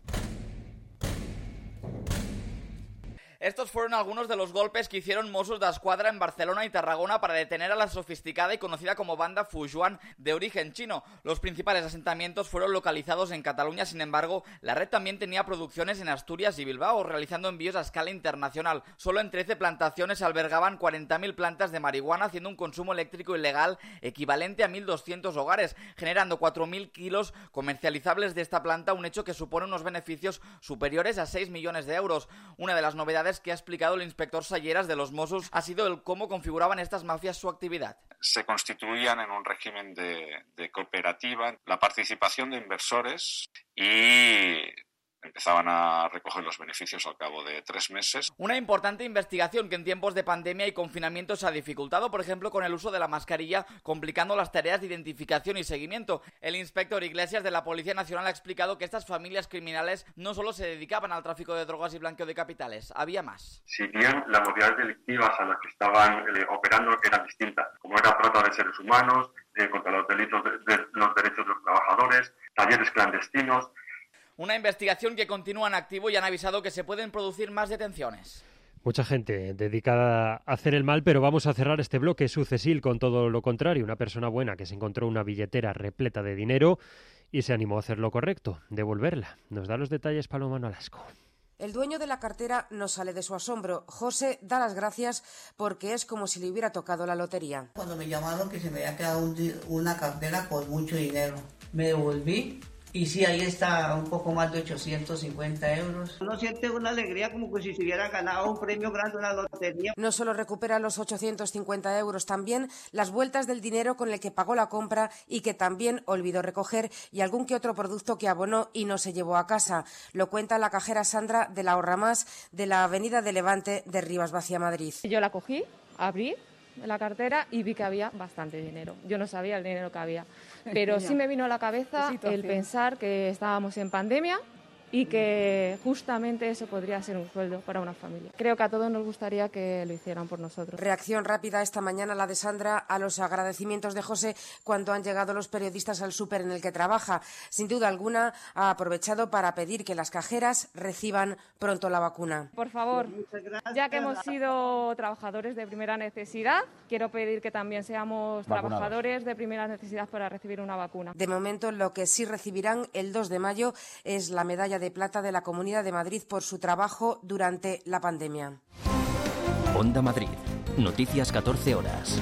Estos fueron algunos de los golpes que hicieron Mossos d'Esquadra en Barcelona y Tarragona para detener a la sofisticada y conocida como banda Fujian de origen chino. Los principales asentamientos fueron localizados en Cataluña, sin embargo, la red también tenía producciones en Asturias y Bilbao, realizando envíos a escala internacional. Solo en 13 plantaciones albergaban 40.000 plantas de marihuana, haciendo un consumo eléctrico ilegal equivalente a 1.200 hogares, generando 4.000 kilos comercializables de esta planta, un hecho que supone unos beneficios superiores a 6 millones de euros. Una de las novedades que ha explicado el inspector Salleras de los Mossos ha sido el cómo configuraban estas mafias su actividad. Se constituían en un régimen de cooperativa, la participación de inversores y empezaban a recoger los beneficios al cabo de 3 meses. Una importante investigación que en tiempos de pandemia y confinamiento se ha dificultado, por ejemplo, con el uso de la mascarilla, complicando las tareas de identificación y seguimiento. El inspector Iglesias de la Policía Nacional ha explicado que estas familias criminales no solo se dedicaban al tráfico de drogas y blanqueo de capitales, había más. Si bien las modalidades delictivas a las que estaban operando eran distintas, como era trata de seres humanos, contra los delitos de los derechos de los trabajadores, talleres clandestinos. Una investigación que continúa en activo y han avisado que se pueden producir más detenciones. Mucha gente dedicada a hacer el mal, pero vamos a cerrar este bloque sucesil con todo lo contrario. Una persona buena que se encontró una billetera repleta de dinero y se animó a hacer lo correcto, devolverla. Nos da los detalles Paloma Nolasco. El dueño de la cartera no sale de su asombro. José da las gracias porque es como si le hubiera tocado la lotería. Cuando me llamaron que se me había quedado una cartera con mucho dinero, me devolví Y sí, ahí está un poco más de 850 euros. Uno siente una alegría como que si se hubiera ganado un premio grande, una lotería. No solo recupera los 850 euros, también las vueltas del dinero con el que pagó la compra y que también olvidó recoger, y algún que otro producto que abonó y no se llevó a casa. Lo cuenta la cajera Sandra del Ahorra Más de la Avenida de Levante de Rivas Vacia, Madrid. Yo la cogí, abrí la cartera y vi que había bastante dinero. Yo no sabía el dinero que había, pero sí me vino a la cabeza el pensar que estábamos en pandemia y que justamente eso podría ser un sueldo para una familia. Creo que a todos nos gustaría que lo hicieran por nosotros. Reacción rápida esta mañana la de Sandra a los agradecimientos de José cuando han llegado los periodistas al súper en el que trabaja. Sin duda alguna ha aprovechado para pedir que las cajeras reciban pronto la vacuna. Por favor, ya que hemos sido trabajadores de primera necesidad, quiero pedir que también seamos trabajadores de primera necesidad para recibir una vacuna. De momento, lo que sí recibirán el 2 de mayo es la medalla de plata de la Comunidad de Madrid por su trabajo durante la pandemia. Onda Madrid. Noticias 14 horas.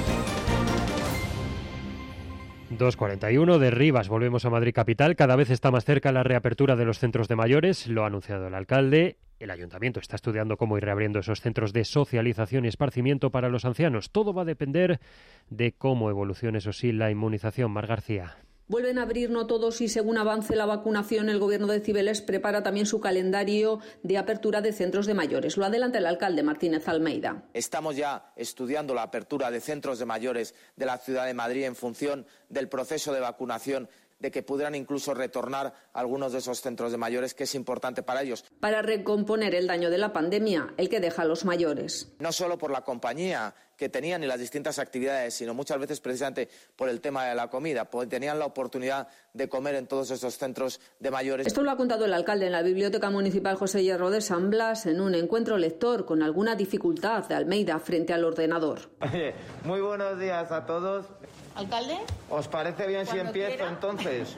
2:41 de Rivas. Volvemos a Madrid capital. Cada vez está más cerca la reapertura de los centros de mayores. Lo ha anunciado el alcalde. El ayuntamiento está estudiando cómo ir reabriendo esos centros de socialización y esparcimiento para los ancianos. Todo va a depender de cómo evolucione, eso sí, la inmunización. Mar García. Vuelven a abrir no todos y según avance la vacunación, el Gobierno de Cibeles prepara también su calendario de apertura de centros de mayores. Lo adelanta el alcalde Martínez Almeida. Estamos ya estudiando la apertura de centros de mayores de la ciudad de Madrid en función del proceso de vacunación, de que pudieran incluso retornar algunos de esos centros de mayores, que es importante para ellos. Para recomponer el daño de la pandemia, el que deja a los mayores. No solo por la compañía que tenían y las distintas actividades, sino muchas veces precisamente por el tema de la comida, porque tenían la oportunidad de comer en todos esos centros de mayores. Esto lo ha contado el alcalde en la Biblioteca Municipal José Hierro de San Blas en un encuentro lector con alguna dificultad de Almeida frente al ordenador. Muy buenos días a todos. ¿Alcalde? ¿Os parece bien si empiezo quiera? Entonces?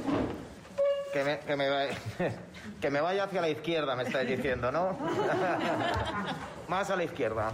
Que me vaya hacia la izquierda, me estáis diciendo, ¿no? Más a la izquierda.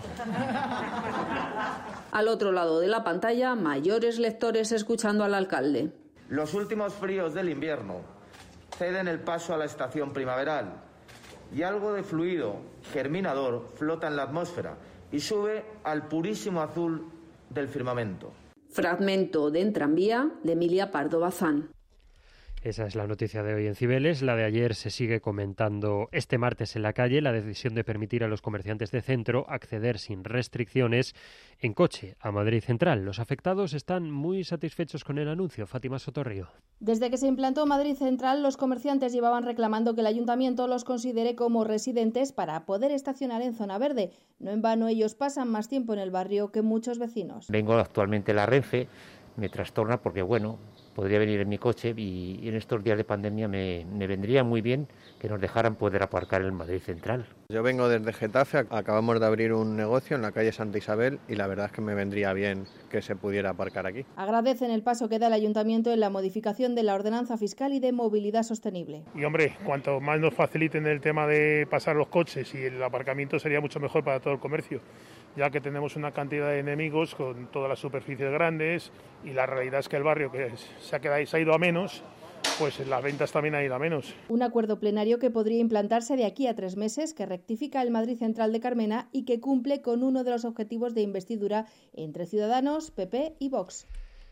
Al otro lado de la pantalla, mayores lectores escuchando al alcalde. Los últimos fríos del invierno ceden el paso a la estación primaveral y algo de fluido germinador flota en la atmósfera y sube al purísimo azul del firmamento. Fragmento de En tranvía de Emilia Pardo Bazán. Esa es la noticia de hoy en Cibeles. La de ayer se sigue comentando este martes en la calle, la decisión de permitir a los comerciantes de centro acceder sin restricciones en coche a Madrid Central. Los afectados están muy satisfechos con el anuncio. Fátima Sotorrío. Desde que se implantó Madrid Central, los comerciantes llevaban reclamando que el ayuntamiento los considere como residentes para poder estacionar en zona verde. No en vano ellos pasan más tiempo en el barrio que muchos vecinos. Vengo actualmente a la Renfe, me trastorna porque, podría venir en mi coche y en estos días de pandemia me vendría muy bien que nos dejaran poder aparcar en Madrid Central. Yo vengo desde Getafe, acabamos de abrir un negocio en la calle Santa Isabel y la verdad es que me vendría bien que se pudiera aparcar aquí. Agradecen el paso que da el ayuntamiento en la modificación de la ordenanza fiscal y de movilidad sostenible. Y hombre, cuanto más nos faciliten el tema de pasar los coches y el aparcamiento sería mucho mejor para todo el comercio, ya que tenemos una cantidad de enemigos con todas las superficies grandes y la realidad es que el barrio que se ha ido a menos, pues las ventas también han ido a menos. Un acuerdo plenario que podría implantarse de aquí a 3 meses, que rectifica el Madrid Central de Carmena y que cumple con uno de los objetivos de investidura entre Ciudadanos, PP y Vox.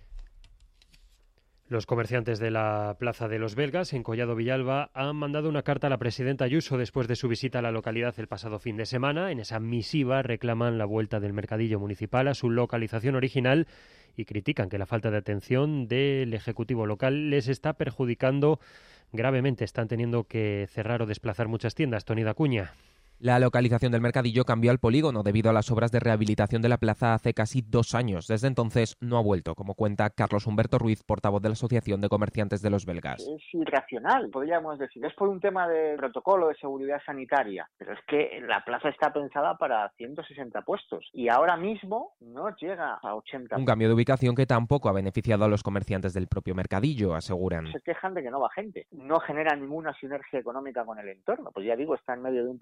Los comerciantes de la Plaza de los Belgas, en Collado Villalba, han mandado una carta a la presidenta Ayuso después de su visita a la localidad el pasado fin de semana. En esa misiva reclaman la vuelta del mercadillo municipal a su localización original y critican que la falta de atención del Ejecutivo local les está perjudicando gravemente. Están teniendo que cerrar o desplazar muchas tiendas. Toni Dacuña. La localización del mercadillo cambió al polígono debido a las obras de rehabilitación de la plaza hace casi 2 años. Desde entonces no ha vuelto, como cuenta Carlos Humberto Ruiz, portavoz de la Asociación de Comerciantes de los Belgas. Es irracional, podríamos decir. Es por un tema de protocolo de seguridad sanitaria, pero es que la plaza está pensada para 160 puestos y ahora mismo no llega a 80. Un cambio de ubicación que tampoco ha beneficiado a los comerciantes del propio mercadillo, aseguran. Se quejan de que no va gente. No genera ninguna sinergia económica con el entorno. Pues ya digo, está en medio de un polígono industrial.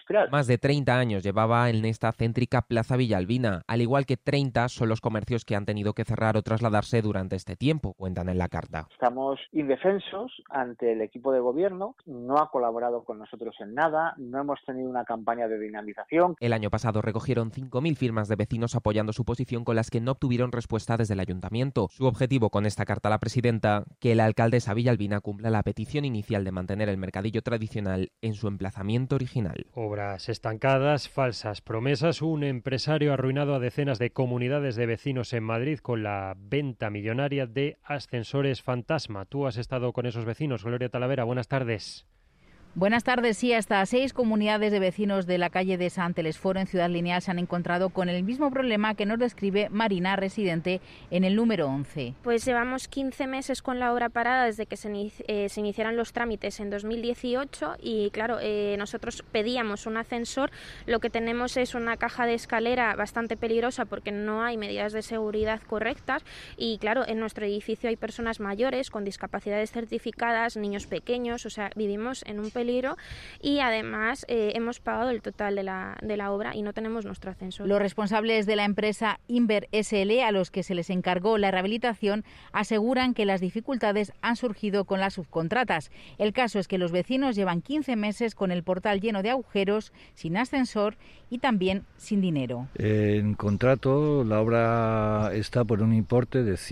industrial. Más de 30 años llevaba en esta céntrica Plaza Villalbina, al igual que 30 son los comercios que han tenido que cerrar o trasladarse durante este tiempo, cuentan en la carta. Estamos indefensos ante el equipo de gobierno, no ha colaborado con nosotros en nada, no hemos tenido una campaña de dinamización. El año pasado recogieron 5.000 firmas de vecinos apoyando su posición con las que no obtuvieron respuesta desde el ayuntamiento. Su objetivo con esta carta a la presidenta, que la alcaldesa Villalbina cumpla la petición inicial de mantener el mercadillo tradicional en su emplazamiento original. Obras estancadas, falsas promesas, un empresario arruinado a decenas de comunidades de vecinos en Madrid con la venta millonaria de ascensores fantasma. Tú has estado con esos vecinos, Gloria Talavera, buenas tardes. Buenas tardes. Sí, hasta 6 comunidades de vecinos de la calle de San Telesforo en Ciudad Lineal se han encontrado con el mismo problema que nos describe Marina, residente en el número 11. Pues llevamos 15 meses con la obra parada desde que se iniciaran los trámites en 2018 y claro, nosotros pedíamos un ascensor, lo que tenemos es una caja de escalera bastante peligrosa porque no hay medidas de seguridad correctas y claro, en nuestro edificio hay personas mayores con discapacidades certificadas, niños pequeños, o sea, vivimos en un peligro y además hemos pagado el total de la obra y no tenemos nuestro ascensor. Los responsables de la empresa Inver SL, a los que se les encargó la rehabilitación, aseguran que las dificultades han surgido con las subcontratas. El caso es que los vecinos llevan 15 meses con el portal lleno de agujeros, sin ascensor y también sin dinero. En contrato la obra está por un importe de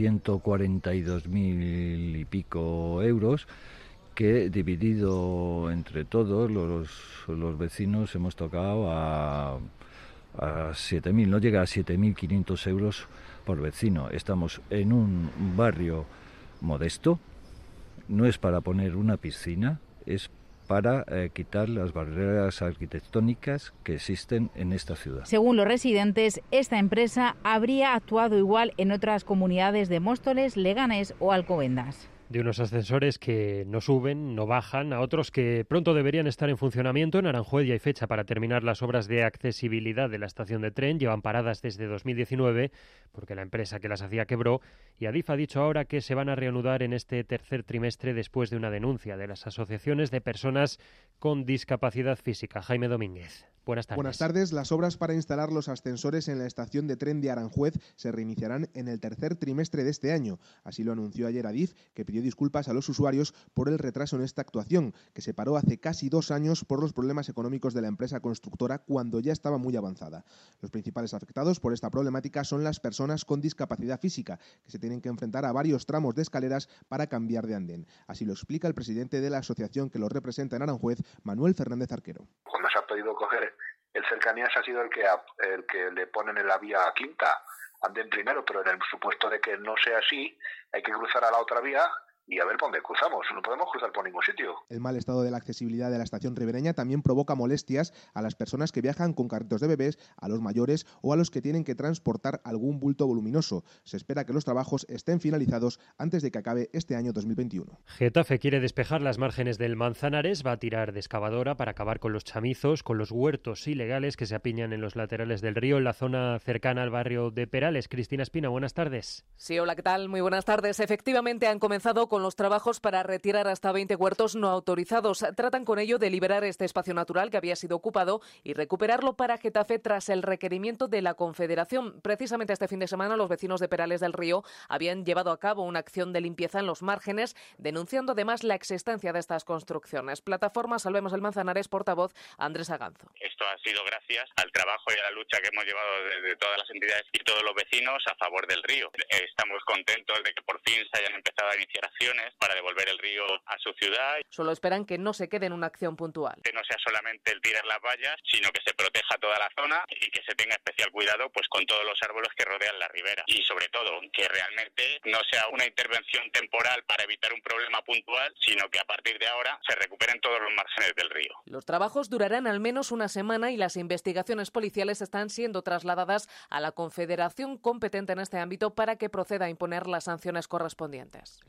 142.000 y pico euros, que dividido entre todos los vecinos hemos tocado a 7.000, no llega a 7.500 euros por vecino. Estamos en un barrio modesto, no es para poner una piscina, es para quitar las barreras arquitectónicas que existen en esta ciudad. Según los residentes, esta empresa habría actuado igual en otras comunidades de Móstoles, Leganés o Alcobendas. De unos ascensores que no suben, no bajan, a otros que pronto deberían estar en funcionamiento. En Aranjuez ya hay fecha para terminar las obras de accesibilidad de la estación de tren. Llevan paradas desde 2019 porque la empresa que las hacía quebró y Adif ha dicho ahora que se van a reanudar en este tercer trimestre después de una denuncia de las asociaciones de personas con discapacidad física. Jaime Domínguez. Buenas tardes. Buenas tardes. Las obras para instalar los ascensores en la estación de tren de Aranjuez se reiniciarán en el tercer trimestre de este año. Así lo anunció ayer Adif, que pidió disculpas a los usuarios por el retraso en esta actuación, que se paró hace casi 2 años por los problemas económicos de la empresa constructora cuando ya estaba muy avanzada. Los principales afectados por esta problemática son las personas con discapacidad física, que se tienen que enfrentar a varios tramos de escaleras para cambiar de andén. Así lo explica el presidente de la asociación que los representa en Aranjuez, Manuel Fernández Arquero. Cuando se ha podido coger el cercanías ha sido el que le ponen en la vía quinta, anden primero, pero en el supuesto de que no sea así, hay que cruzar a la otra vía y a ver por dónde cruzamos. No podemos cruzar por ningún sitio. El mal estado de la accesibilidad de la estación ribereña también provoca molestias a las personas que viajan con carritos de bebés, a los mayores o a los que tienen que transportar algún bulto voluminoso. Se espera que los trabajos estén finalizados antes de que acabe este año 2021. Getafe quiere despejar las márgenes del Manzanares, va a tirar de excavadora para acabar con los chamizos, con los huertos ilegales que se apiñan en los laterales del río, en la zona cercana al barrio de Perales. Cristina Espina, buenas tardes. Sí, hola, ¿qué tal? Muy buenas tardes. Efectivamente han comenzado con los trabajos para retirar hasta 20 huertos no autorizados. Tratan con ello de liberar este espacio natural que había sido ocupado y recuperarlo para Getafe tras el requerimiento de la Confederación. Precisamente este fin de semana los vecinos de Perales del Río habían llevado a cabo una acción de limpieza en los márgenes, denunciando además la existencia de estas construcciones. Plataforma Salvemos el Manzanares, portavoz Andrés Aganzo. Esto ha sido gracias al trabajo y a la lucha que hemos llevado desde todas las entidades y todos los vecinos a favor del río. Estamos contentos de que por fin se hayan empezado a iniciar acciones para devolver el río a su ciudad. Solo esperan que no se quede en una acción puntual. Que no sea solamente el tirar las vallas, sino que se proteja toda la zona y que se tenga especial cuidado pues con todos los árboles que rodean la ribera. Y sobre todo, que realmente no sea una intervención temporal para evitar un problema puntual, sino que a partir de ahora se recuperen todos los márgenes del río. Los trabajos durarán al menos una semana y las investigaciones policiales están siendo trasladadas a la Confederación competente en este ámbito para que proceda a imponer las sanciones correspondientes. La Escuela de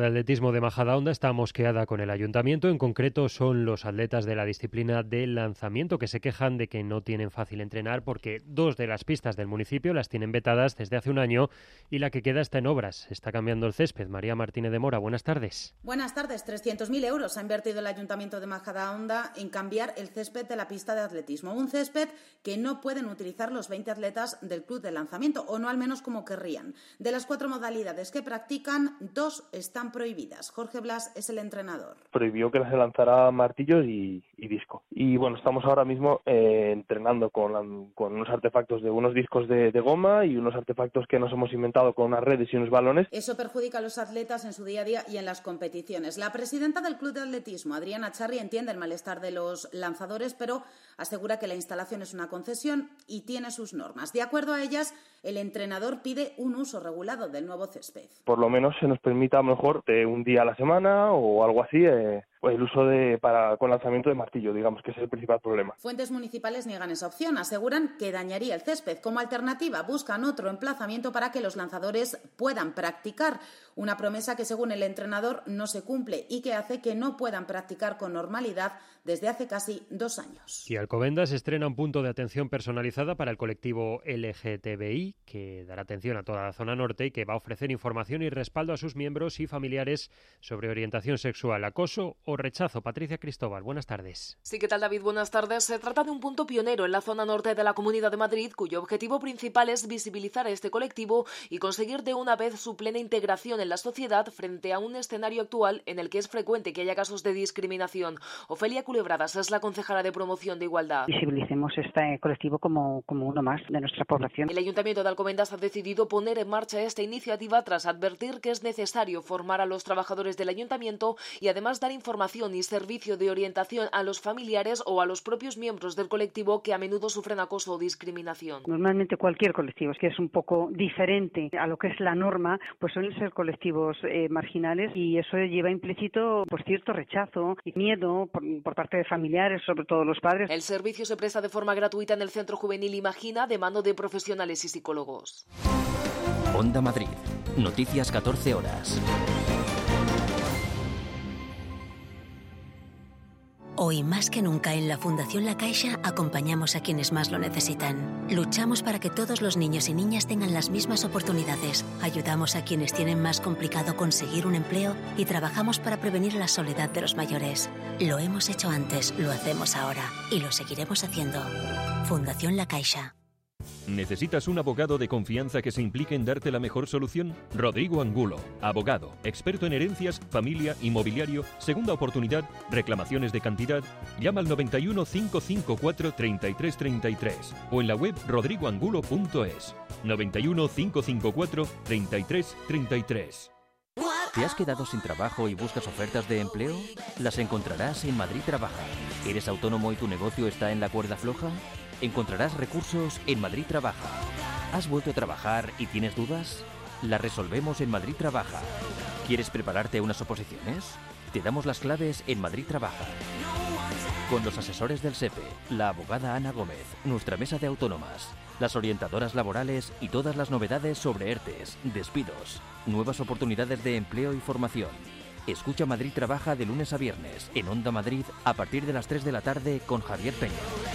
de atletismo de Majadahonda está mosqueada con el ayuntamiento. En concreto son los atletas de la disciplina del lanzamiento que se quejan de que no tienen fácil entrenar porque 2 de las pistas del municipio las tienen vetadas desde hace un año y la que queda está en obras. Está cambiando el césped. María Martínez de Mora, buenas tardes. Buenas tardes. 300.000 euros ha invertido el ayuntamiento de Majadahonda en cambiar el césped de la pista de atletismo. Un césped que no pueden utilizar los 20 atletas del club de lanzamiento, o no al menos como querrían. De las 4 modalidades que practican, 2 están prohibidas. Jorge Blas es el entrenador. Prohibió que se lanzara martillos y disco. Y bueno, estamos ahora mismo entrenando con unos artefactos de unos discos de goma y unos artefactos que nos hemos inventado con unas redes y unos balones. Eso perjudica a los atletas en su día a día y en las competiciones. La presidenta del Club de Atletismo, Adriana Charri, entiende el malestar de los lanzadores, pero asegura que la instalación es una concesión y tiene sus normas. De acuerdo a ellas, el entrenador pide un uso regulado del nuevo césped. Por lo menos se nos permita a lo mejor un día a la semana o algo así, el uso con lanzamiento de martillo, digamos que es el principal problema. Fuentes municipales niegan esa opción, aseguran que dañaría el césped. Como alternativa, buscan otro emplazamiento para que los lanzadores puedan practicar, una promesa que según el entrenador no se cumple y que hace que no puedan practicar con normalidad desde hace casi 2 años. Y Alcobendas estrena un punto de atención personalizada para el colectivo LGTBI que dará atención a toda la zona norte y que va a ofrecer información y respaldo a sus miembros y familiares sobre orientación sexual, acoso o rechazo. Patricia Cristóbal, buenas tardes. Sí, ¿qué tal, David? Buenas tardes. Se trata de un punto pionero en la zona norte de la Comunidad de Madrid, cuyo objetivo principal es visibilizar a este colectivo y conseguir de una vez su plena integración en la sociedad frente a un escenario actual en el que es frecuente que haya casos de discriminación. Ofelia Culebradas es la concejala de Promoción de Igualdad. Visibilicemos este colectivo como uno más de nuestra población. El Ayuntamiento de Alcobendas ha decidido poner en marcha esta iniciativa tras advertir que es necesario formar a los trabajadores del Ayuntamiento y además dar información y servicio de orientación a los familiares o a los propios miembros del colectivo que a menudo sufren acoso o discriminación. Normalmente cualquier colectivo que es un poco diferente a lo que es la norma, pues suelen ser colectivos marginales y eso lleva implícito pues cierto rechazo y miedo por parte de familiares, sobre todo los padres. El servicio se presta de forma gratuita en el Centro Juvenil Imagina de mano de profesionales y psicólogos. Onda Madrid. Noticias 14 horas. Hoy más que nunca en la Fundación La Caixa acompañamos a quienes más lo necesitan. Luchamos para que todos los niños y niñas tengan las mismas oportunidades. Ayudamos a quienes tienen más complicado conseguir un empleo y trabajamos para prevenir la soledad de los mayores. Lo hemos hecho antes, lo hacemos ahora y lo seguiremos haciendo. Fundación La Caixa. ¿Necesitas un abogado de confianza que se implique en darte la mejor solución? Rodrigo Angulo, abogado, experto en herencias, familia, inmobiliario, segunda oportunidad, reclamaciones de cantidad. Llama al 91 554 3333 o en la web rodrigoangulo.es. 91 554 3333. ¿Te has quedado sin trabajo y buscas ofertas de empleo? Las encontrarás en Madrid Trabaja. ¿Eres autónomo y tu negocio está en la cuerda floja? Encontrarás recursos en Madrid Trabaja. ¿Has vuelto a trabajar y tienes dudas? Las resolvemos en Madrid Trabaja. ¿Quieres prepararte a unas oposiciones? Te damos las claves en Madrid Trabaja. Con los asesores del SEPE, la abogada Ana Gómez, nuestra mesa de autónomas, las orientadoras laborales y todas las novedades sobre ERTES, despidos, nuevas oportunidades de empleo y formación. Escucha Madrid Trabaja de lunes a viernes en Onda Madrid a partir de las 3 de la tarde con Javier Peña.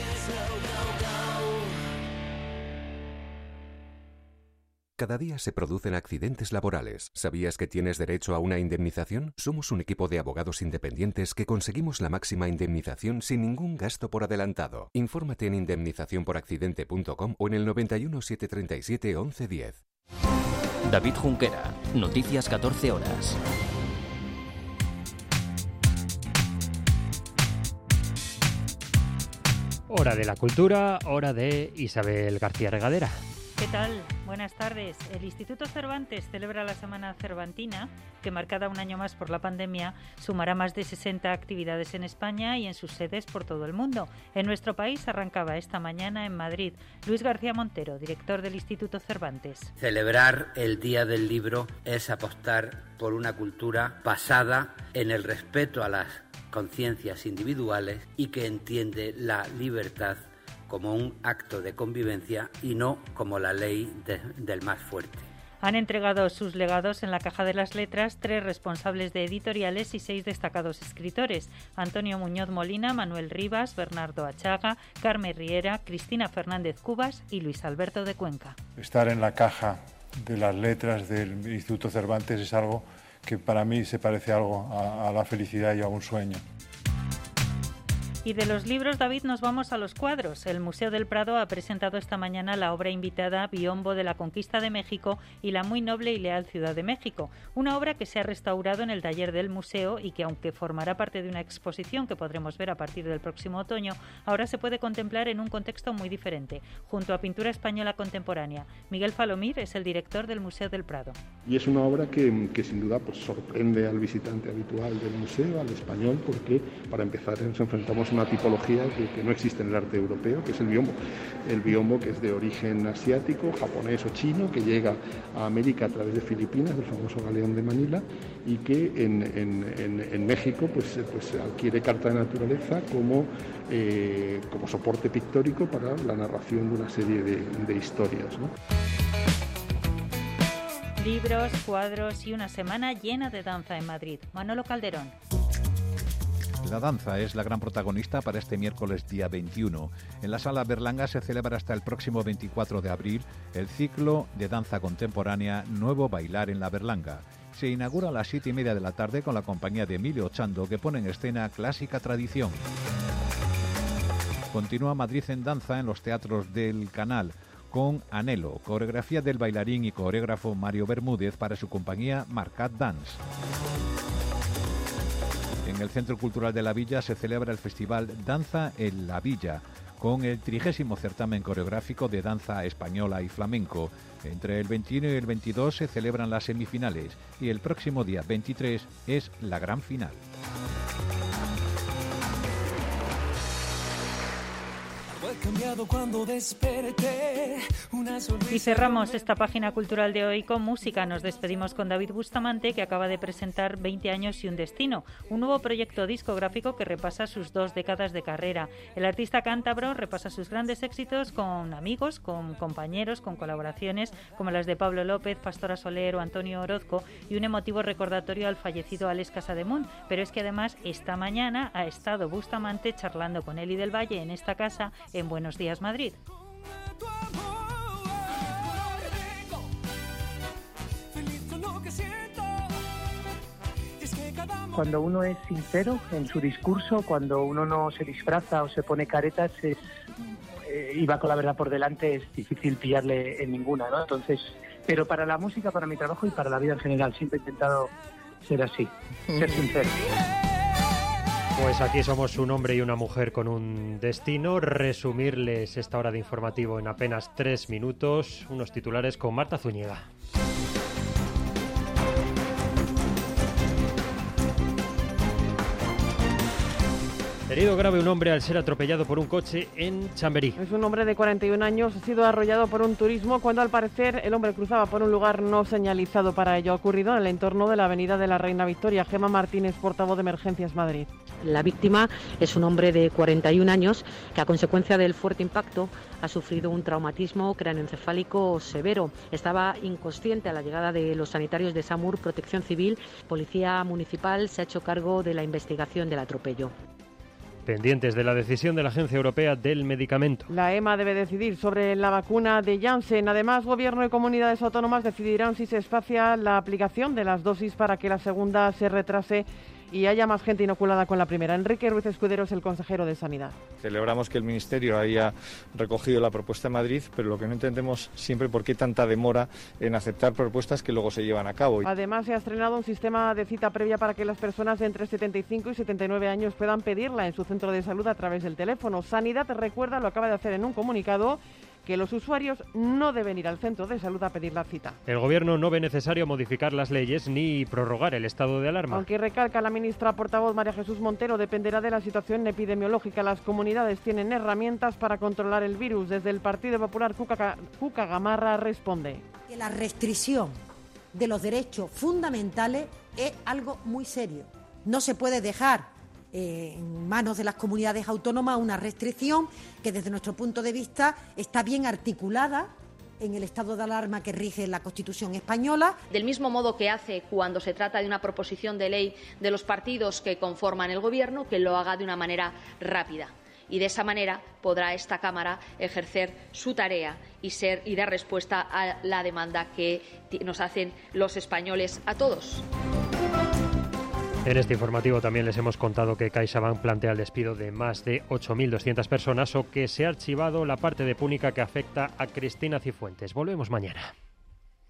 Cada día se producen accidentes laborales. ¿Sabías que tienes derecho a una indemnización? Somos un equipo de abogados independientes que conseguimos la máxima indemnización sin ningún gasto por adelantado. Infórmate en indemnizacionporaccidente.com o en el 91 737 1110. David Junquera, Noticias 14 horas. Hora de la cultura, hora de Isabel García Regadera. ¿Qué tal? Buenas tardes. El Instituto Cervantes celebra la Semana Cervantina, que marcada un año más por la pandemia, sumará más de 60 actividades en España y en sus sedes por todo el mundo. En nuestro país arrancaba esta mañana en Madrid. Luis García Montero, director del Instituto Cervantes. Celebrar el Día del Libro es apostar por una cultura basada en el respeto a las conciencias individuales y que entiende la libertad como un acto de convivencia y no como la ley del más fuerte. Han entregado sus legados en la Caja de las Letras 3 responsables de editoriales y 6 destacados escritores: Antonio Muñoz Molina, Manuel Rivas, Bernardo Achaga, Carmen Riera, Cristina Fernández Cubas y Luis Alberto de Cuenca. Estar en la Caja de las Letras del Instituto Cervantes es algo que para mí se parece algo a la felicidad y a un sueño. Y de los libros, David, nos vamos a los cuadros. El Museo del Prado ha presentado esta mañana la obra invitada Biombo de la Conquista de México y la muy noble y leal Ciudad de México, una obra que se ha restaurado en el taller del museo y que, aunque formará parte de una exposición que podremos ver a partir del próximo otoño, ahora se puede contemplar en un contexto muy diferente, junto a pintura española contemporánea. Miguel Falomir es el director del Museo del Prado. Y es una obra que sin duda sorprende al visitante habitual del museo, al español, porque para empezar nos enfrentamos a una tipología que no existe en el arte europeo, que es el biombo. El biombo, que es de origen asiático, japonés o chino, que llega a América a través de Filipinas, del famoso galeón de Manila, y que en México pues adquiere carta de naturaleza como soporte pictórico para la narración de una serie de historias, ¿no? Libros, cuadros y una semana llena de danza en Madrid. Manolo Calderón. La danza es la gran protagonista para este miércoles día 21. En la Sala Berlanga se celebra hasta el próximo 24 de abril el ciclo de danza contemporánea Nuevo Bailar en la Berlanga. Se inaugura a las 7:30 de la tarde con la compañía de Emilio Ochando, que pone en escena Clásica Tradición. Continúa Madrid en danza en los teatros del Canal con Anhelo, coreografía del bailarín y coreógrafo Mario Bermúdez para su compañía Marcat Dance. En el Centro Cultural de la Villa se celebra el festival Danza en la Villa, con el 30º certamen coreográfico de danza española y flamenco. Entre el 21 y el 22 se celebran las semifinales y el próximo día 23 es la gran final. Y cerramos esta página cultural de hoy con música. Nos despedimos con David Bustamante, que acaba de presentar 20 años y un destino, un nuevo proyecto discográfico que repasa sus 2 décadas de carrera. El artista cántabro repasa sus grandes éxitos con amigos, con compañeros, con colaboraciones como las de Pablo López, Pastora Soler o Antonio Orozco, y un emotivo recordatorio al fallecido Alex Casademunt. Pero es que además esta mañana ha estado Bustamante charlando con Eli del Valle en esta casa en Buenos Días Madrid. Cuando uno es sincero en su discurso, cuando uno no se disfraza o se pone caretas, y va con la verdad por delante, es difícil pillarle en ninguna, ¿no? Entonces, pero para la música, para mi trabajo y para la vida en general, siempre he intentado ser así, ser sincero. Pues aquí somos un hombre y una mujer con un destino. Resumirles esta hora de informativo en apenas 3 minutos. Unos titulares con Marta Zúñiga. Herido grave un hombre al ser atropellado por un coche en Chamberí. Es un hombre de 41 años, ha sido arrollado por un turismo cuando al parecer el hombre cruzaba por un lugar no señalizado para ello. Ha ocurrido en el entorno de la avenida de la Reina Victoria. Gemma Martínez, portavoz de Emergencias Madrid. La víctima es un hombre de 41 años que a consecuencia del fuerte impacto ha sufrido un traumatismo cráneoencefálico severo. Estaba inconsciente a la llegada de los sanitarios de SAMUR, Protección Civil. Policía Municipal se ha hecho cargo de la investigación del atropello. Pendientes de la decisión de la Agencia Europea del Medicamento. La EMA debe decidir sobre la vacuna de Janssen. Además, Gobierno y comunidades autónomas decidirán si se espacia la aplicación de las dosis para que la segunda se retrase y haya más gente inoculada con la primera. Enrique Ruiz Escudero es el consejero de Sanidad. Celebramos que el Ministerio haya recogido la propuesta de Madrid, pero lo que no entendemos siempre por qué tanta demora en aceptar propuestas que luego se llevan a cabo. Además, se ha estrenado un sistema de cita previa para que las personas de entre 75 y 79 años puedan pedirla en su centro de salud a través del teléfono. Sanidad recuerda, lo acaba de hacer en un comunicado, que los usuarios no deben ir al centro de salud a pedir la cita. El Gobierno no ve necesario modificar las leyes ni prorrogar el estado de alarma. Aunque recalca la ministra portavoz María Jesús Montero, dependerá de la situación epidemiológica. Las comunidades tienen herramientas para controlar el virus. Desde el Partido Popular, Cuca Gamarra responde. Que la restricción de los derechos fundamentales es algo muy serio. No se puede dejar en manos de las comunidades autónomas una restricción que desde nuestro punto de vista está bien articulada en el estado de alarma que rige la Constitución española. Del mismo modo que hace cuando se trata de una proposición de ley de los partidos que conforman el Gobierno, que lo haga de una manera rápida. Y de esa manera podrá esta Cámara ejercer su tarea y dar respuesta a la demanda que nos hacen los españoles a todos. En este informativo también les hemos contado que CaixaBank plantea el despido de más de 8.200 personas o que se ha archivado la parte de Púnica que afecta a Cristina Cifuentes. Volvemos mañana.